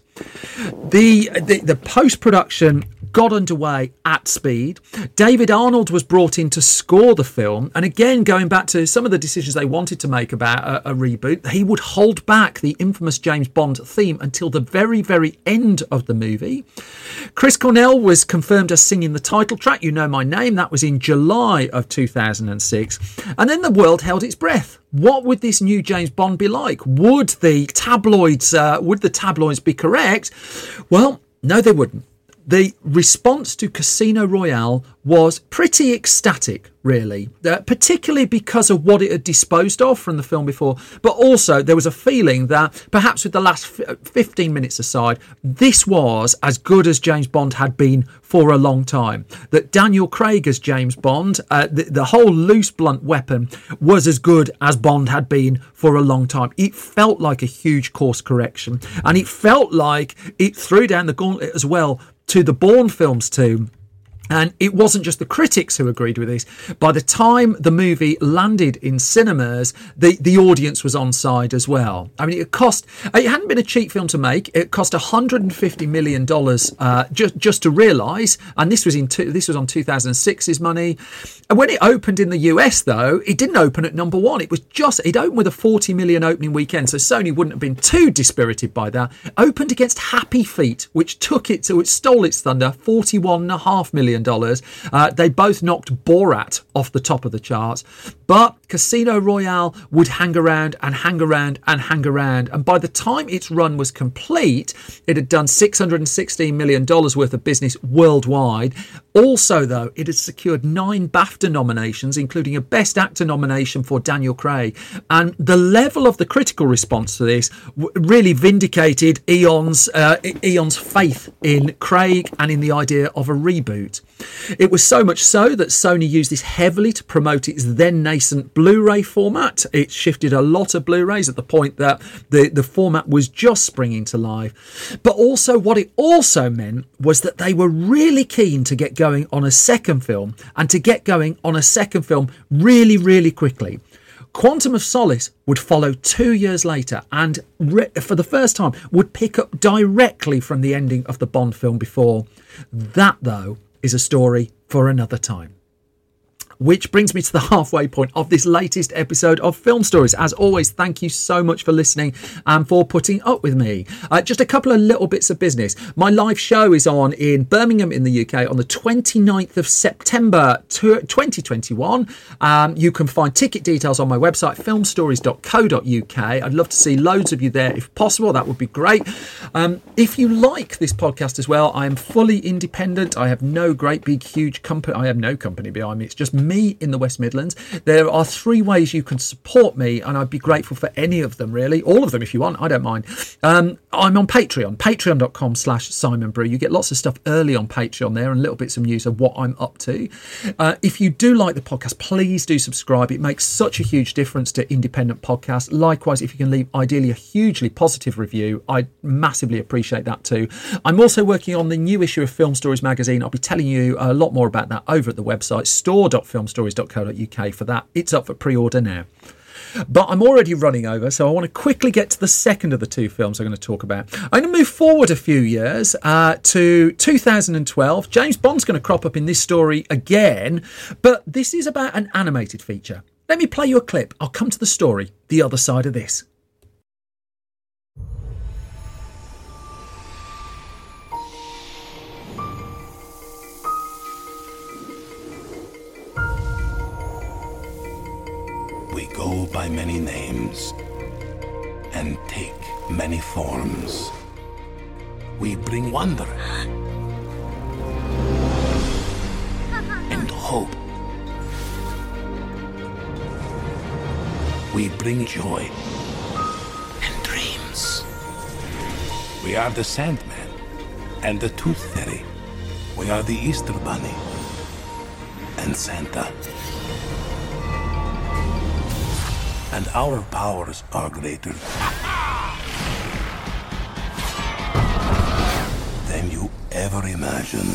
The, the, the post-production got underway at speed. David Arnold was brought in to score the film, and again, going back to some of the decisions they wanted to make about a, a reboot, he would hold back the infamous James Bond theme until the very, very end of the movie. Chris Cornell was confirmed as singing the title track, You Know My Name. That was in July of two thousand six. And then the world held its breath. What would this new James Bond be like? Would the tabloids, uh, would the tabloids be correct? Well, no, they wouldn't. The response to Casino Royale was pretty ecstatic, really, uh, particularly because of what it had disposed of from the film before. But also there was a feeling that perhaps with the last fifteen minutes aside, this was as good as James Bond had been for a long time. That Daniel Craig as James Bond, uh, the, the whole loose blunt weapon was as good as Bond had been for a long time. It felt like a huge course correction, and it felt like it threw down the gauntlet as well to the Bourne films too. And it wasn't just the critics who agreed with this. By the time the movie landed in cinemas, the, the audience was on side as well. I mean, it cost, it hadn't been a cheap film to make. It cost one hundred fifty million dollars uh, just, just to realise. And this was in two, this was on two thousand six's money. And when it opened in the U S, though, it didn't open at number one. It was just, it opened with a forty million opening weekend. So Sony wouldn't have been too dispirited by that. It opened against Happy Feet, which took it to, it stole its thunder, forty-one point five million dollars. Uh, they both knocked Borat off the top of the charts. But Casino Royale would hang around and hang around and hang around. And by the time its run was complete, it had done six hundred sixteen million dollars worth of business worldwide. Also, though, it had secured nine BAFTA nominations, including a Best Actor nomination for Daniel Craig. And the level of the critical response to this really vindicated Eon's, uh, Eon's faith in Craig and in the idea of a reboot. It was so much so that Sony used this heavily to promote its then nascent Blu-ray format. It shifted a lot of Blu-rays at the point that the, the format was just springing to life. But also what it also meant was that they were really keen to get going on a second film, and to get going on a second film really, really quickly. Quantum of Solace would follow two years later, and re- for the first time would pick up directly from the ending of the Bond film before. That, though, is a story for another time. Which brings me to the halfway point of this latest episode of Film Stories. As always, thank you so much for listening and for putting up with me. Uh, just a couple of little bits of business. My live show is on in Birmingham in the U K on the twenty-ninth of September twenty twenty-one. Um, you can find ticket details on my website, film stories dot co dot U K. I'd love to see loads of you there if possible. That would be great. Um, if you like this podcast as well, I am fully independent. I have no great big huge company. I have no company behind me. It's just me in the West Midlands. There are three ways you can support me, and I'd be grateful for any of them, really. All of them if you want, I don't mind. Um, I'm on Patreon, patreon dot com slash Simon Brew. You get lots of stuff early on Patreon there and little bits of news of what I'm up to. Uh, if you do like the podcast, please do subscribe. It makes such a huge difference to independent podcasts. Likewise, if you can leave ideally a hugely positive review, I'd massively appreciate that too. I'm also working on the new issue of Film Stories magazine. I'll be telling you a lot more about that over at the website, store dot film stories dot co dot U K for that. It's up for pre-order now. But I'm already running over, so I want to quickly get to the second of the two films I'm going to talk about. I'm going to move forward a few years uh, to two thousand twelve. James Bond's going to crop up in this story again, but this is about an animated feature. Let me play you a clip. I'll come to the story the other side of this. We go by many names and take many forms. We bring wonder and hope. We bring joy and dreams. We are the Sandman and the Tooth Fairy. We are the Easter Bunny and Santa. And our powers are greater than you ever imagined.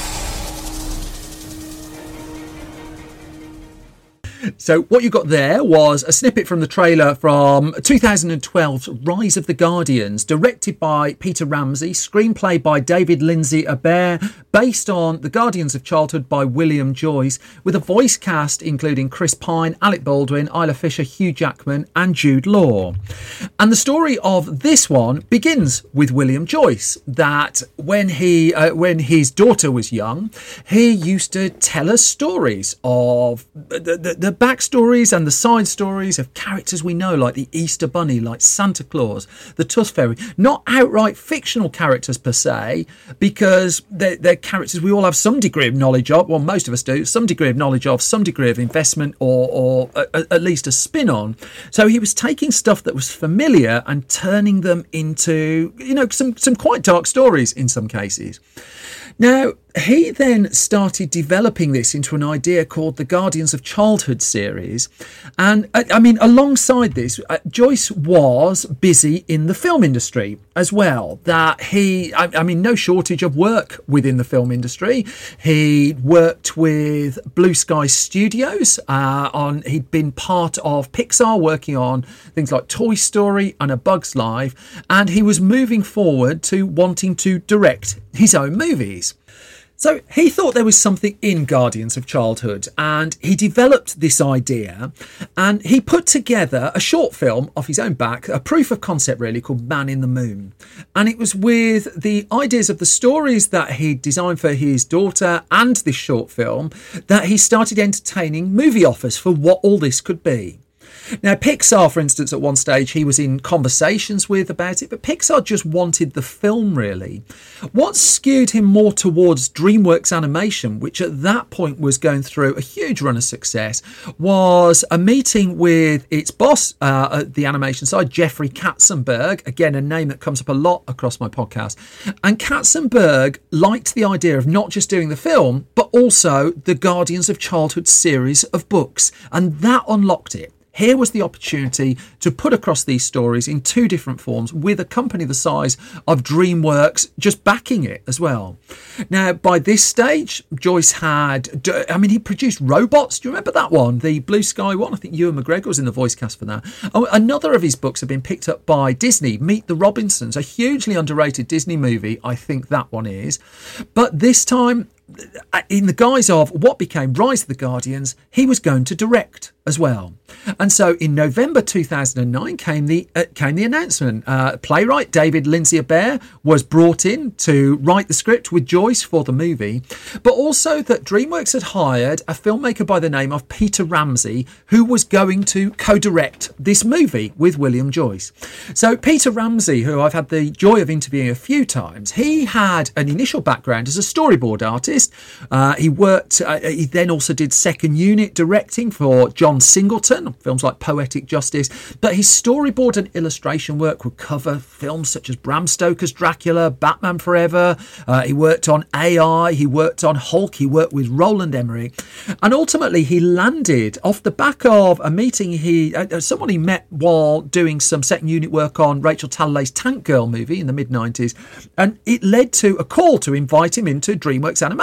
So what you got there was a snippet from the trailer from twenty twelve's Rise of the Guardians, directed by Peter Ramsey, screenplay by David Lindsay-Abaire, based on The Guardians of Childhood by William Joyce, with a voice cast including Chris Pine, Alec Baldwin, Isla Fisher, Hugh Jackman and Jude Law. And the story of this one begins with William Joyce, that when he uh, when his daughter was young, he used to tell us stories of the, the, the backstories and the side stories of characters we know, like the Easter Bunny, like Santa Claus, the Tooth Fairy. Not outright fictional characters per se, because they're, they're characters we all have some degree of knowledge of, well, most of us do, some degree of knowledge of, some degree of investment, or, or a, at least a spin on. So he was taking stuff that was familiar and turning them into, you know, some, some quite dark stories in some cases. Now, he then started developing this into an idea called the Guardians of Childhood series. And I mean, alongside this, Joyce was busy in the film industry as well. That he, I mean, no shortage of work within the film industry. He worked with Blue Sky Studios. Uh, on he'd been part of Pixar, working on things like Toy Story and A Bug's Life. And he was moving forward to wanting to direct his own movies. So he thought there was something in Guardians of Childhood, and he developed this idea, and he put together a short film off his own back, a proof of concept really, called Man in the Moon. And it was with the ideas of the stories that he designed for his daughter and this short film that he started entertaining movie offers for what all this could be. Now, Pixar, for instance, at one stage he was in conversations with about it, but Pixar just wanted the film, really. What skewed him more towards DreamWorks Animation, which at that point was going through a huge run of success, was a meeting with its boss uh, at the animation side, Jeffrey Katzenberg, again, a name that comes up a lot across my podcast. And Katzenberg liked the idea of not just doing the film, but also the Guardians of Childhood series of books, and that unlocked it. Here was the opportunity to put across these stories in two different forms with a company the size of DreamWorks just backing it as well. Now, by this stage, Joyce had, I mean, he produced Robots. Do you remember that one? The Blue Sky one? I think Ewan McGregor was in the voice cast for that. Oh, another of his books have been picked up by Disney, Meet the Robinsons, a hugely underrated Disney movie. I think that one is. But this time, in the guise of what became Rise of the Guardians, he was going to direct as well. And so in November two thousand nine came the uh, came the announcement. Uh, playwright David Lindsay-Abaire was brought in to write the script with Joyce for the movie, but also that DreamWorks had hired a filmmaker by the name of Peter Ramsey, who was going to co-direct this movie with William Joyce. So Peter Ramsey, who I've had the joy of interviewing a few times, he had an initial background as a storyboard artist. Uh, he worked, uh, he then also did second unit directing for John Singleton, films like Poetic Justice, but his storyboard and illustration work would cover films such as Bram Stoker's Dracula, Batman Forever. Uh, he worked on A I, he worked on Hulk, he worked with Roland Emmerich, and ultimately he landed off the back of a meeting he, uh, someone he met while doing some second unit work on Rachel Talalay's Tank Girl movie in the mid nineties, and it led to a call to invite him into DreamWorks Animation.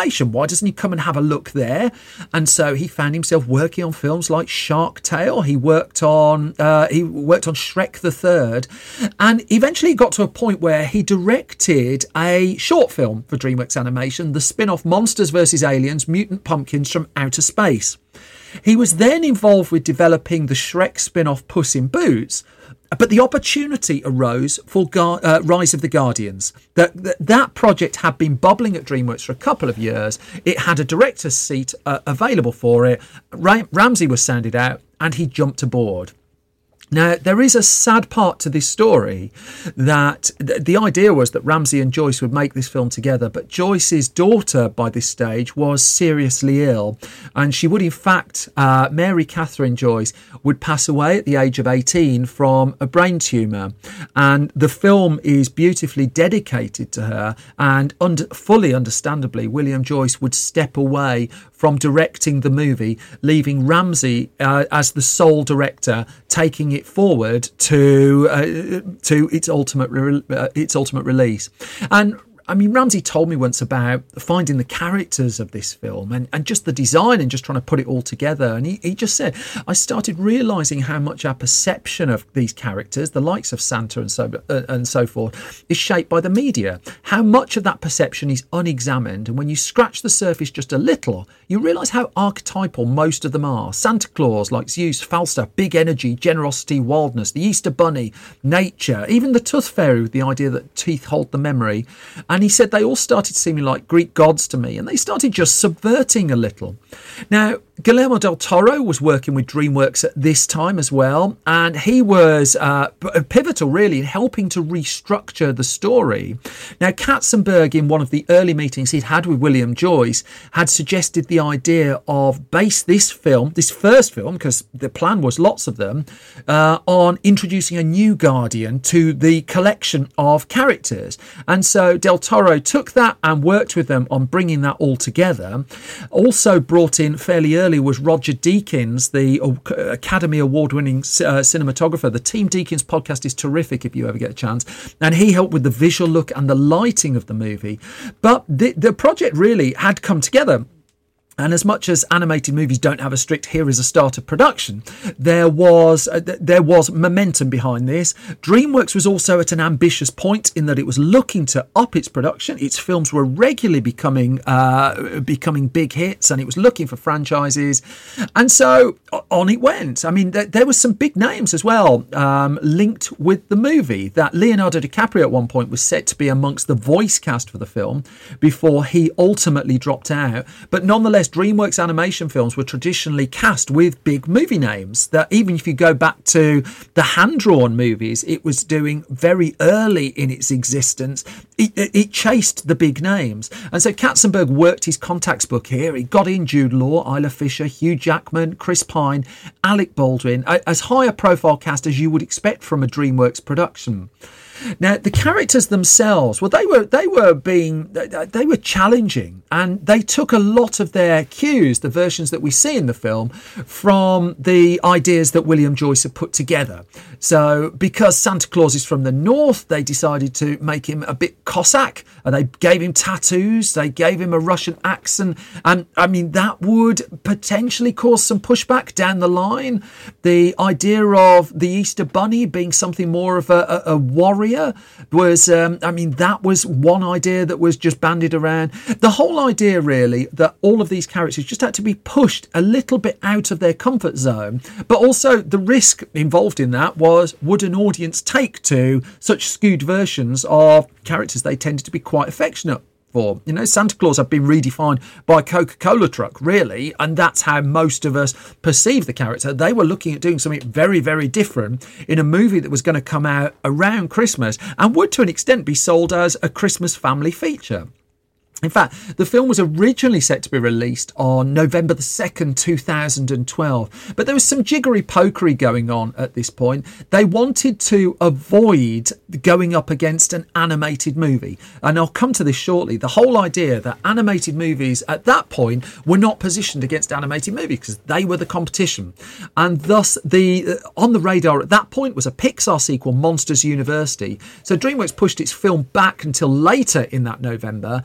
Animation. Why doesn't he come and have a look there? And so he found himself working on films like Shark Tale. He worked on uh, he worked on Shrek the Third, and eventually he got to a point where he directed a short film for DreamWorks Animation, the spin-off Monsters versus Aliens: Mutant Pumpkins from Outer Space. He was then involved with developing the Shrek spin-off Puss in Boots, but the opportunity arose for Gar- uh, Rise of the Guardians. That, that that project had been bubbling at DreamWorks for a couple of years. It had a director's seat uh, available for it. Ra- Ramsey was sounded out, and he jumped aboard. Now, there is a sad part to this story that th- the idea was that Ramsey and Joyce would make this film together, but Joyce's daughter by this stage was seriously ill, and she would in fact, uh, Mary Catherine Joyce, would pass away at the age of eighteen from a brain tumour, and the film is beautifully dedicated to her, and under, fully understandably, William Joyce would step away from directing the movie, leaving Ramsey uh, as the sole director, taking it forward to uh, to its ultimate re- uh, its ultimate release. And I mean, Ramsey told me once about finding the characters of this film and, and just the design and just trying to put it all together. And he, he just said, I started realising how much our perception of these characters, the likes of Santa and so uh, and so forth, is shaped by the media. How much of that perception is unexamined. And when you scratch the surface just a little, you realise how archetypal most of them are. Santa Claus, like Zeus, Falstaff, big energy, generosity, wildness, the Easter Bunny, nature, even the Tooth Fairy with the idea that teeth hold the memory. And he said they all started seeming like Greek gods to me, and they started just subverting a little. Now, Guillermo del Toro was working with DreamWorks at this time as well, and he was uh, pivotal really in helping to restructure the story. Now, Katzenberg, in one of the early meetings he'd had with William Joyce, had suggested the idea of base this film, this first film, because the plan was lots of them, uh, on introducing a new Guardian to the collection of characters. And so Del Toro took that and worked with them on bringing that all together. Also brought in fairly early was Roger Deakins, the Academy Award-winning uh, cinematographer. The Team Deakins podcast is terrific if you ever get a chance. And he helped with the visual look and the lighting of the movie. But the, the project really had come together. And as much as animated movies don't have a strict here is a start of production, there was uh, there was momentum behind this. DreamWorks was also at an ambitious point in that it was looking to up its production. Its films were regularly becoming uh, becoming big hits, and it was looking for franchises. And so on it went. I mean, there, there were some big names as well um, linked with the movie. That Leonardo DiCaprio at one point was set to be amongst the voice cast for the film before he ultimately dropped out. But nonetheless, DreamWorks animation films were traditionally cast with big movie names. That even if you go back to the hand-drawn movies, it was doing very early in its existence. It, it, it chased the big names. And so Katzenberg worked his contacts book here. He got in Jude Law, Isla Fisher, Hugh Jackman, Chris Pine, Alec Baldwin, as high a profile cast as you would expect from a DreamWorks production. Now, the characters themselves, well, they were they were being they were challenging, and they took a lot of their cues, the versions that we see in the film, from the ideas that William Joyce had put together. So, because Santa Claus is from the north, they decided to make him a bit Cossack, and they gave him tattoos, they gave him a Russian accent, and I mean that would potentially cause some pushback down the line. The idea of the Easter Bunny being something more of a, a, a warrior was, um, I mean, that was one idea that was just bandied around. The whole idea, really, that all of these characters just had to be pushed a little bit out of their comfort zone. But also the risk involved in that was, would an audience take to such skewed versions of characters they tended to be quite affectionate for? You know, Santa Claus had been redefined by a Coca-Cola truck, really, and that's how most of us perceive the character. They were looking at doing something very, very different in a movie that was going to come out around Christmas and would, to an extent, be sold as a Christmas family feature. In fact, the film was originally set to be released on November the second, two thousand twelve, but there was some jiggery-pokery going on at this point. They wanted to avoid going up against an animated movie, and I'll come to this shortly. The whole idea that animated movies at that point were not positioned against animated movies because they were the competition, and thus the uh, on the radar at that point was a Pixar sequel, Monsters University. So DreamWorks pushed its film back until later in that November, and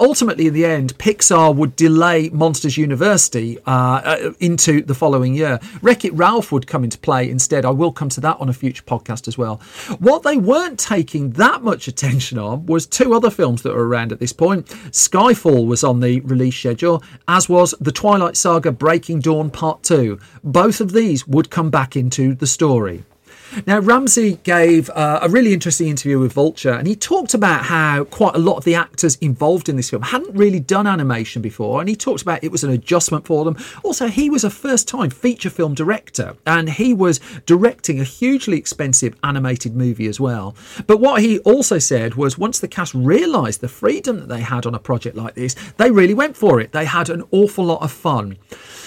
ultimately, in the end, Pixar would delay Monsters University uh, into the following year. Wreck-It Ralph would come into play instead. I will come to that on a future podcast as well. What they weren't taking that much attention on was two other films that were around at this point. Skyfall was on the release schedule, as was The Twilight Saga Breaking Dawn Part two. Both of these would come back into the story. Now, Ramsey gave uh, a really interesting interview with Vulture, and he talked about how quite a lot of the actors involved in this film hadn't really done animation before, and he talked about it was an adjustment for them. Also, he was a first-time feature film director, and he was directing a hugely expensive animated movie as well. But what he also said was once the cast realised the freedom that they had on a project like this, they really went for it. They had an awful lot of fun.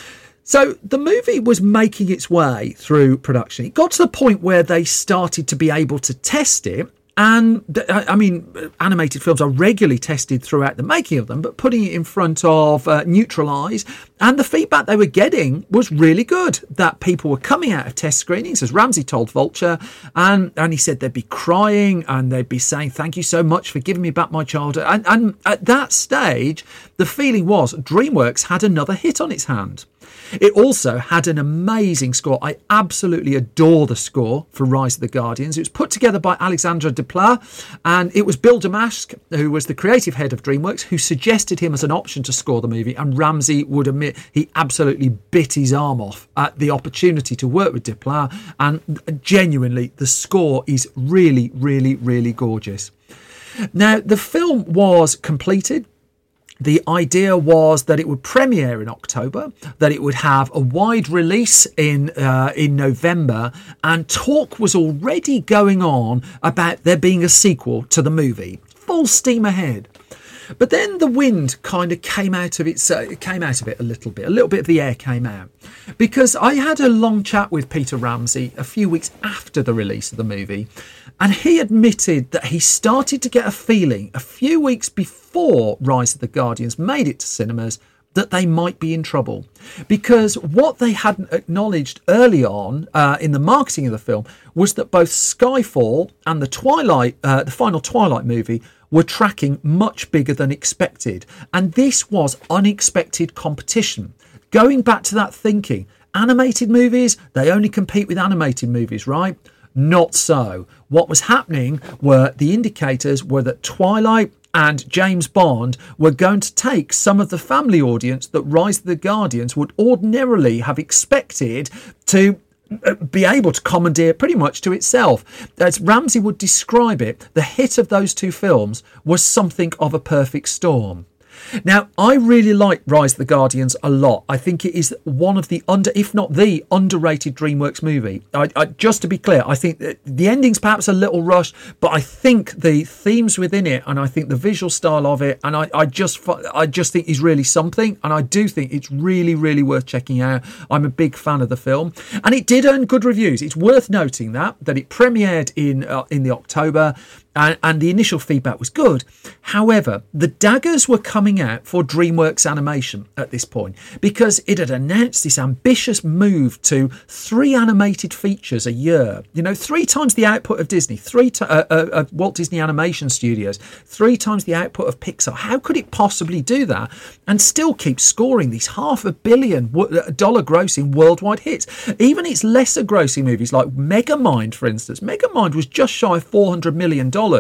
So the movie was making its way through production. It got to the point where they started to be able to test it. And, I mean, animated films are regularly tested throughout the making of them, but putting it in front of uh, Neutral Eyes, and the feedback they were getting was really good, that people were coming out of test screenings, as Ramsey told Vulture, and, and he said they'd be crying and they'd be saying, thank you so much for giving me back my childhood. And, and at that stage, the feeling was DreamWorks had another hit on its hand. It also had an amazing score. I absolutely adore the score for Rise of the Guardians. It was put together by Alexandre Desplat, and it was Bill Damasch, who was the creative head of DreamWorks, who suggested him as an option to score the movie, and Ramsey would admit he absolutely bit his arm off at the opportunity to work with Desplat, and genuinely, the score is really, really, really gorgeous. Now, the film was completed. The idea was that it would premiere in October, that it would have a wide release in uh, in November, and talk was already going on about there being a sequel to the movie. Full steam ahead. But then the wind kind of came out of it, so it came out of it a little bit. A little bit of the air came out. Because I had a long chat with Peter Ramsey a few weeks after the release of the movie, and he admitted that he started to get a feeling a few weeks before Rise of the Guardians made it to cinemas that they might be in trouble. Because what they hadn't acknowledged early on uh, in the marketing of the film was that both Skyfall and the Twilight, uh, the final Twilight movie, were tracking much bigger than expected. And this was unexpected competition. Going back to that thinking, animated movies, they only compete with animated movies, right? Not so. What was happening were the indicators were that Twilight and James Bond were going to take some of the family audience that Rise of the Guardians would ordinarily have expected to be able to commandeer pretty much to itself. As Ramsey would describe it, the hit of those two films was something of a perfect storm. Now, I really like Rise of the Guardians a lot. I think it is one of the under, if not the underrated DreamWorks movie. I, I, just to be clear, I think that the ending's perhaps a little rushed, but I think the themes within it, and I think the visual style of it, and I, I just, I just think is really something. And I do think it's really, really worth checking out. I'm a big fan of the film, and it did earn good reviews. It's worth noting that that it premiered in uh, in the October. And, and the initial feedback was good. However, the daggers were coming out for DreamWorks Animation at this point because it had announced this ambitious move to three animated features a year. You know, three times the output of Disney, three to, uh, uh, of Walt Disney Animation Studios, three times the output of Pixar. How could it possibly do that and still keep scoring these half a billion dollar grossing worldwide hits? Even its lesser grossing movies like Megamind, for instance. Megamind was just shy of four hundred million dollars.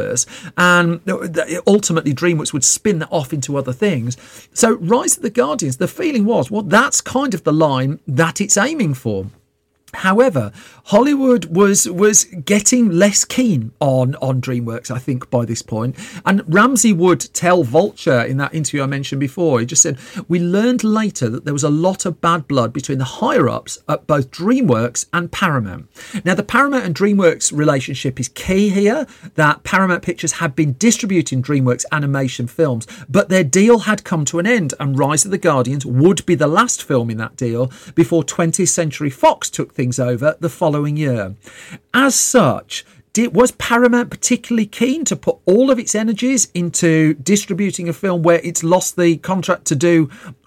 And ultimately DreamWorks would spin that off into other things. So Rise of the Guardians, the feeling was, well, that's kind of the line that it's aiming for. However, Hollywood was was getting less keen on, on DreamWorks, I think, by this point. And Ramsey would tell Vulture in that interview I mentioned before, he just said, we learned later that there was a lot of bad blood between the higher-ups at both DreamWorks and Paramount. Now, the Paramount and DreamWorks relationship is key here, that Paramount Pictures had been distributing DreamWorks animation films, but their deal had come to an end, and Rise of the Guardians would be the last film in that deal before twentieth Century Fox took things over the following year. As such, did, was Paramount particularly keen to put all of its energies into distributing a film where it's lost the contract to do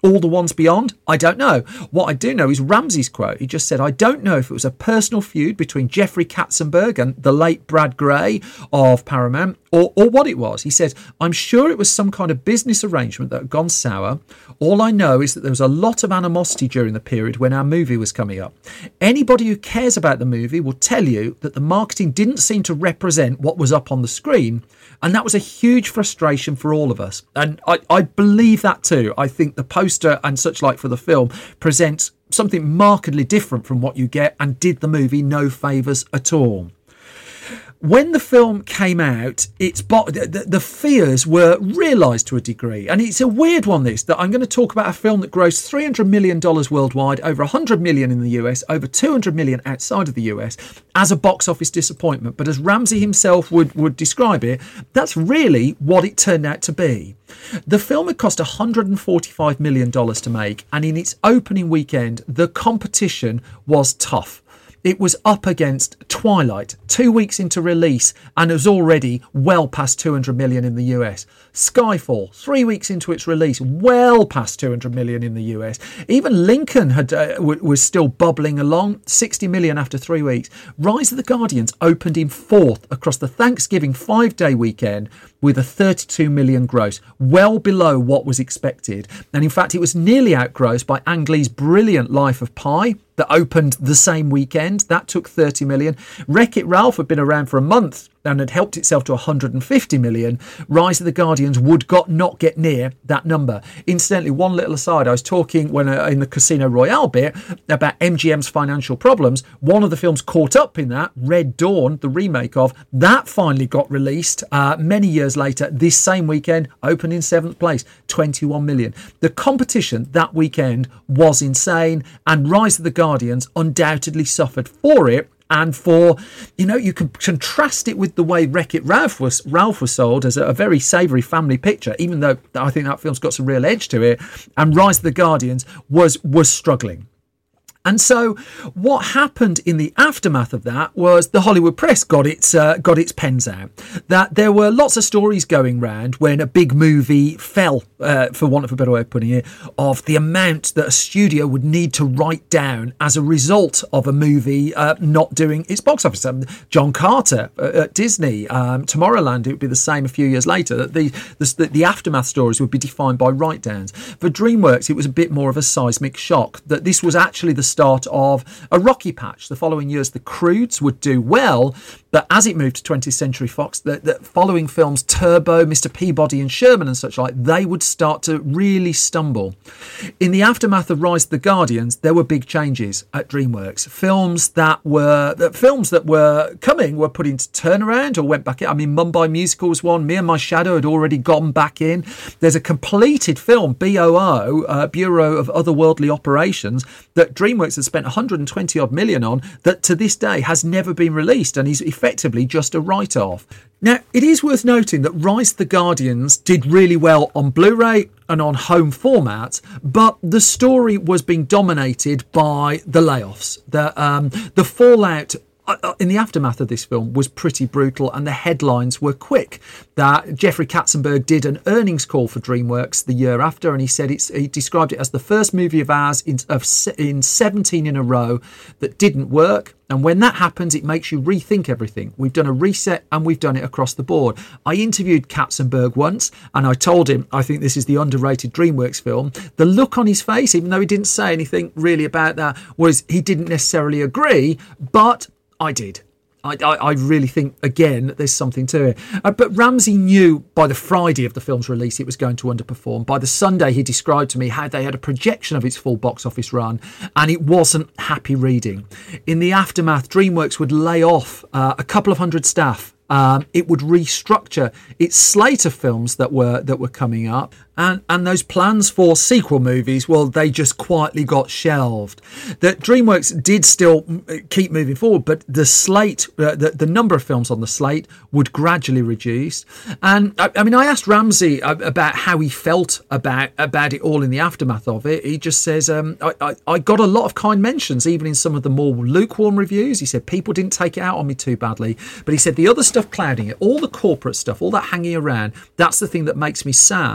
All the ones beyond? I don't know. What I do know is Ramsey's quote. He just said, I don't know if it was a personal feud between Jeffrey Katzenberg and the late Brad Gray of Paramount, or, or what it was. He said, I'm sure it was some kind of business arrangement that had gone sour. All I know is that there was a lot of animosity during the period when our movie was coming up. Anybody who cares about the movie will tell you that the marketing didn't seem to represent what was up on the screen. And that was a huge frustration for all of us. And I, I believe that too. I think the poster and such like for the film presents something markedly different from what you get and did the movie no favours at all. When the film came out, its bo- the, the fears were realised to a degree. And it's a weird one, this, that I'm going to talk about a film that grossed three hundred million dollars worldwide, over one hundred million dollars in the U S, over two hundred million dollars outside of the U S, as a box office disappointment. But as Ramsey himself would, would describe it, that's really what it turned out to be. The film had cost one hundred forty-five million dollars to make, and in its opening weekend, the competition was tough. It was up against Twilight, two weeks into release, and was already well past two hundred million in the U S. Skyfall, three weeks into its release, well past two hundred million in the U S. Even Lincoln had uh, w- was still bubbling along, sixty million after three weeks. Rise of the Guardians opened in fourth across the Thanksgiving five-day weekend with a thirty-two million gross, well below what was expected. And in fact, it was nearly outgrossed by Ang Lee's brilliant Life of Pi, that opened the same weekend. That took thirty million. Wreck-It Ralph had been around for a month and had helped itself to one hundred fifty million. Rise of the Guardians would got not get near that number. Incidentally, one little aside, I was talking when uh, in the Casino Royale bit about M G M's financial problems. One of the films caught up in that, Red Dawn, the remake of, that finally got released uh, many years later. This same weekend, opened in seventh place, twenty-one million. The competition that weekend was insane, and Rise of the Guardians undoubtedly suffered for it. And for, you know, you can contrast it with the way Wreck-It Ralph was, Ralph was sold as a, a very savoury family picture, even though I think that film's got some real edge to it. And Rise of the Guardians was was struggling. And so what happened in the aftermath of that was the Hollywood press got its uh, got its pens out. That there were lots of stories going round when a big movie fell, uh, for want of a better way of putting it, of the amount that a studio would need to write down as a result of a movie uh, not doing its box office. Um, John Carter uh, at Disney, um, Tomorrowland, it would be the same a few years later. That the, the the aftermath stories would be defined by write downs. For DreamWorks, it was a bit more of a seismic shock that this was actually the start of a rocky patch. The following years, The Croods would do well, but as it moved to twentieth Century Fox, the, the following films, Turbo, Mister Peabody and Sherman and such like, they would start to really stumble. In the aftermath of Rise of the Guardians, there were big changes at DreamWorks. Films that were that films that were coming were put into turnaround or went back in. I mean, Mumbai Musical was one. Me and My Shadow had already gone back in. There's a completed film, B O O, uh, Bureau of Otherworldly Operations, that DreamWorks has spent one hundred twenty odd million on, that to this day has never been released and is effectively just a write-off. Now, it is worth noting that Rise of the Guardians did really well on Blu-ray and on home format, but the story was being dominated by the layoffs. The, um, the fallout in the aftermath of this film was pretty brutal, and the headlines were quick. That Jeffrey Katzenberg did an earnings call for DreamWorks the year after, and he said it's, he described it as the first movie of ours in, of, in seventeen in a row that didn't work. And when that happens, it makes you rethink everything. We've done a reset and we've done it across the board. I interviewed Katzenberg once and I told him I think this is the underrated DreamWorks film. The look on his face, even though he didn't say anything really about that, was he didn't necessarily agree, but I did. I, I, I really think, again, there's something to it. Uh, but Ramsey knew by the Friday of the film's release it was going to underperform. By the Sunday, he described to me how they had a projection of its full box office run, and it wasn't happy reading. In the aftermath, DreamWorks would lay off uh, a couple of hundred staff. Um, it would restructure its slate of films that were that were coming up, and and those plans for sequel movies, well, they just quietly got shelved. That DreamWorks did still keep moving forward, but the slate, uh, the the number of films on the slate would gradually reduce. And I, I mean, I asked Ramsey about how he felt about about it all in the aftermath of it. He just says, um, I, I I got a lot of kind mentions, even in some of the more lukewarm reviews. He said people didn't take it out on me too badly, but he said the other stuff clouding it, all the corporate stuff, all that hanging around, that's the thing that makes me sad, really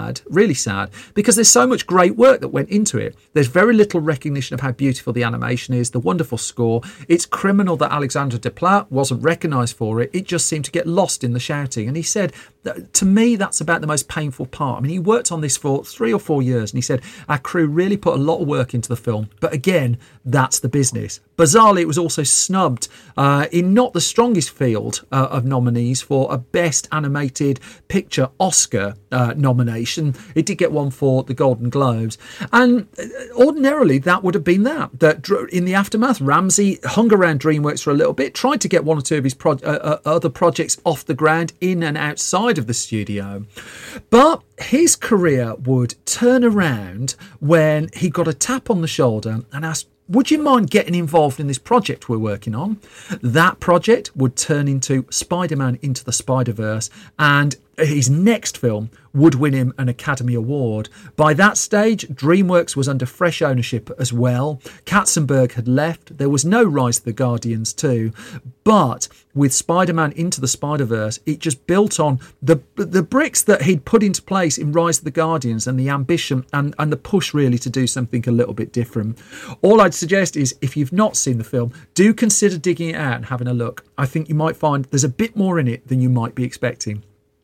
really sad because there's so much great work that went into it. There's very little recognition of how beautiful the animation is, the wonderful score. It's criminal that Alexandre Desplat wasn't recognised for it. It just seemed to get lost in the shouting. And he said, that, to me, that's about the most painful part. I mean, he worked on this for three or four years and he said, our crew really put a lot of work into the film. But again, that's the business. Bizarrely, it was also snubbed uh, in not the strongest field uh, of nominees for a Best Animated Picture Oscar uh, nomination. It did get one for the Golden Globes. And ordinarily, that would have been that. That in the aftermath, Ramsey hung around DreamWorks for a little bit, tried to get one or two of his pro- uh, uh, other projects off the ground in and outside of the studio. But his career would turn around when he got a tap on the shoulder and asked, would you mind getting involved in this project we're working on? That project would turn into Spider-Man Into the Spider-Verse, and his next film would win him an Academy Award. By that stage, DreamWorks was under fresh ownership as well. Katzenberg had left. There was no Rise of the Guardians two. But with Spider-Man Into the Spider-Verse, it just built on the the bricks that he'd put into place in Rise of the Guardians and the ambition and, and the push really to do something a little bit different. All I'd suggest is if you've not seen the film, do consider digging it out and having a look. I think you might find there's a bit more in it than you might be expecting.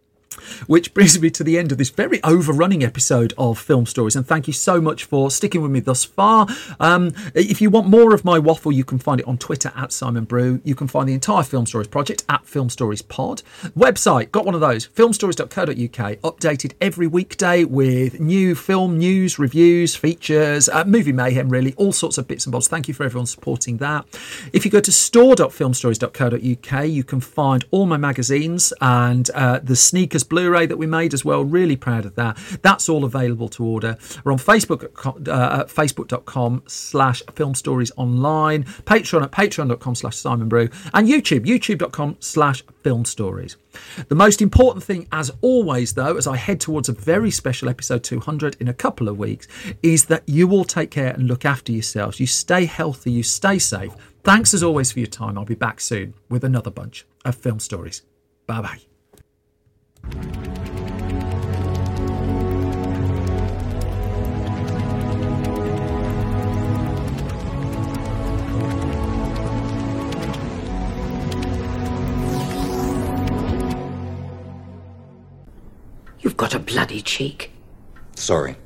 Which brings me to the end of this very overrunning episode of Film Stories, and thank you so much for sticking with me thus far. Um, if you want more of my waffle, you can find it on Twitter at Simon Brew. You can find the entire Film Stories project at Film Stories Pod. Website, got one of those, film stories dot co dot uk, updated every weekday with new film news, reviews, features, uh, movie mayhem really, all sorts of bits and bobs. Thank you for everyone supporting that. If you go to store dot film stories dot co dot uk, you can find all my magazines and uh, the Sneakers Blu-ray that we made as well. Really proud of that. That's all available to order. We're on Facebook uh, facebook dot com slash film stories online, Patreon at patreon dot com slash Simon Brew, and YouTube, youtube dot com slash film stories. The most important thing, as always, though, as I head towards a very special episode two hundred in a couple of weeks, is that you all take care and look after yourselves. You stay healthy, you stay safe. Thanks as always for your time. I'll be back soon with another bunch of film stories. Bye-bye. You've got a bloody cheek. Sorry.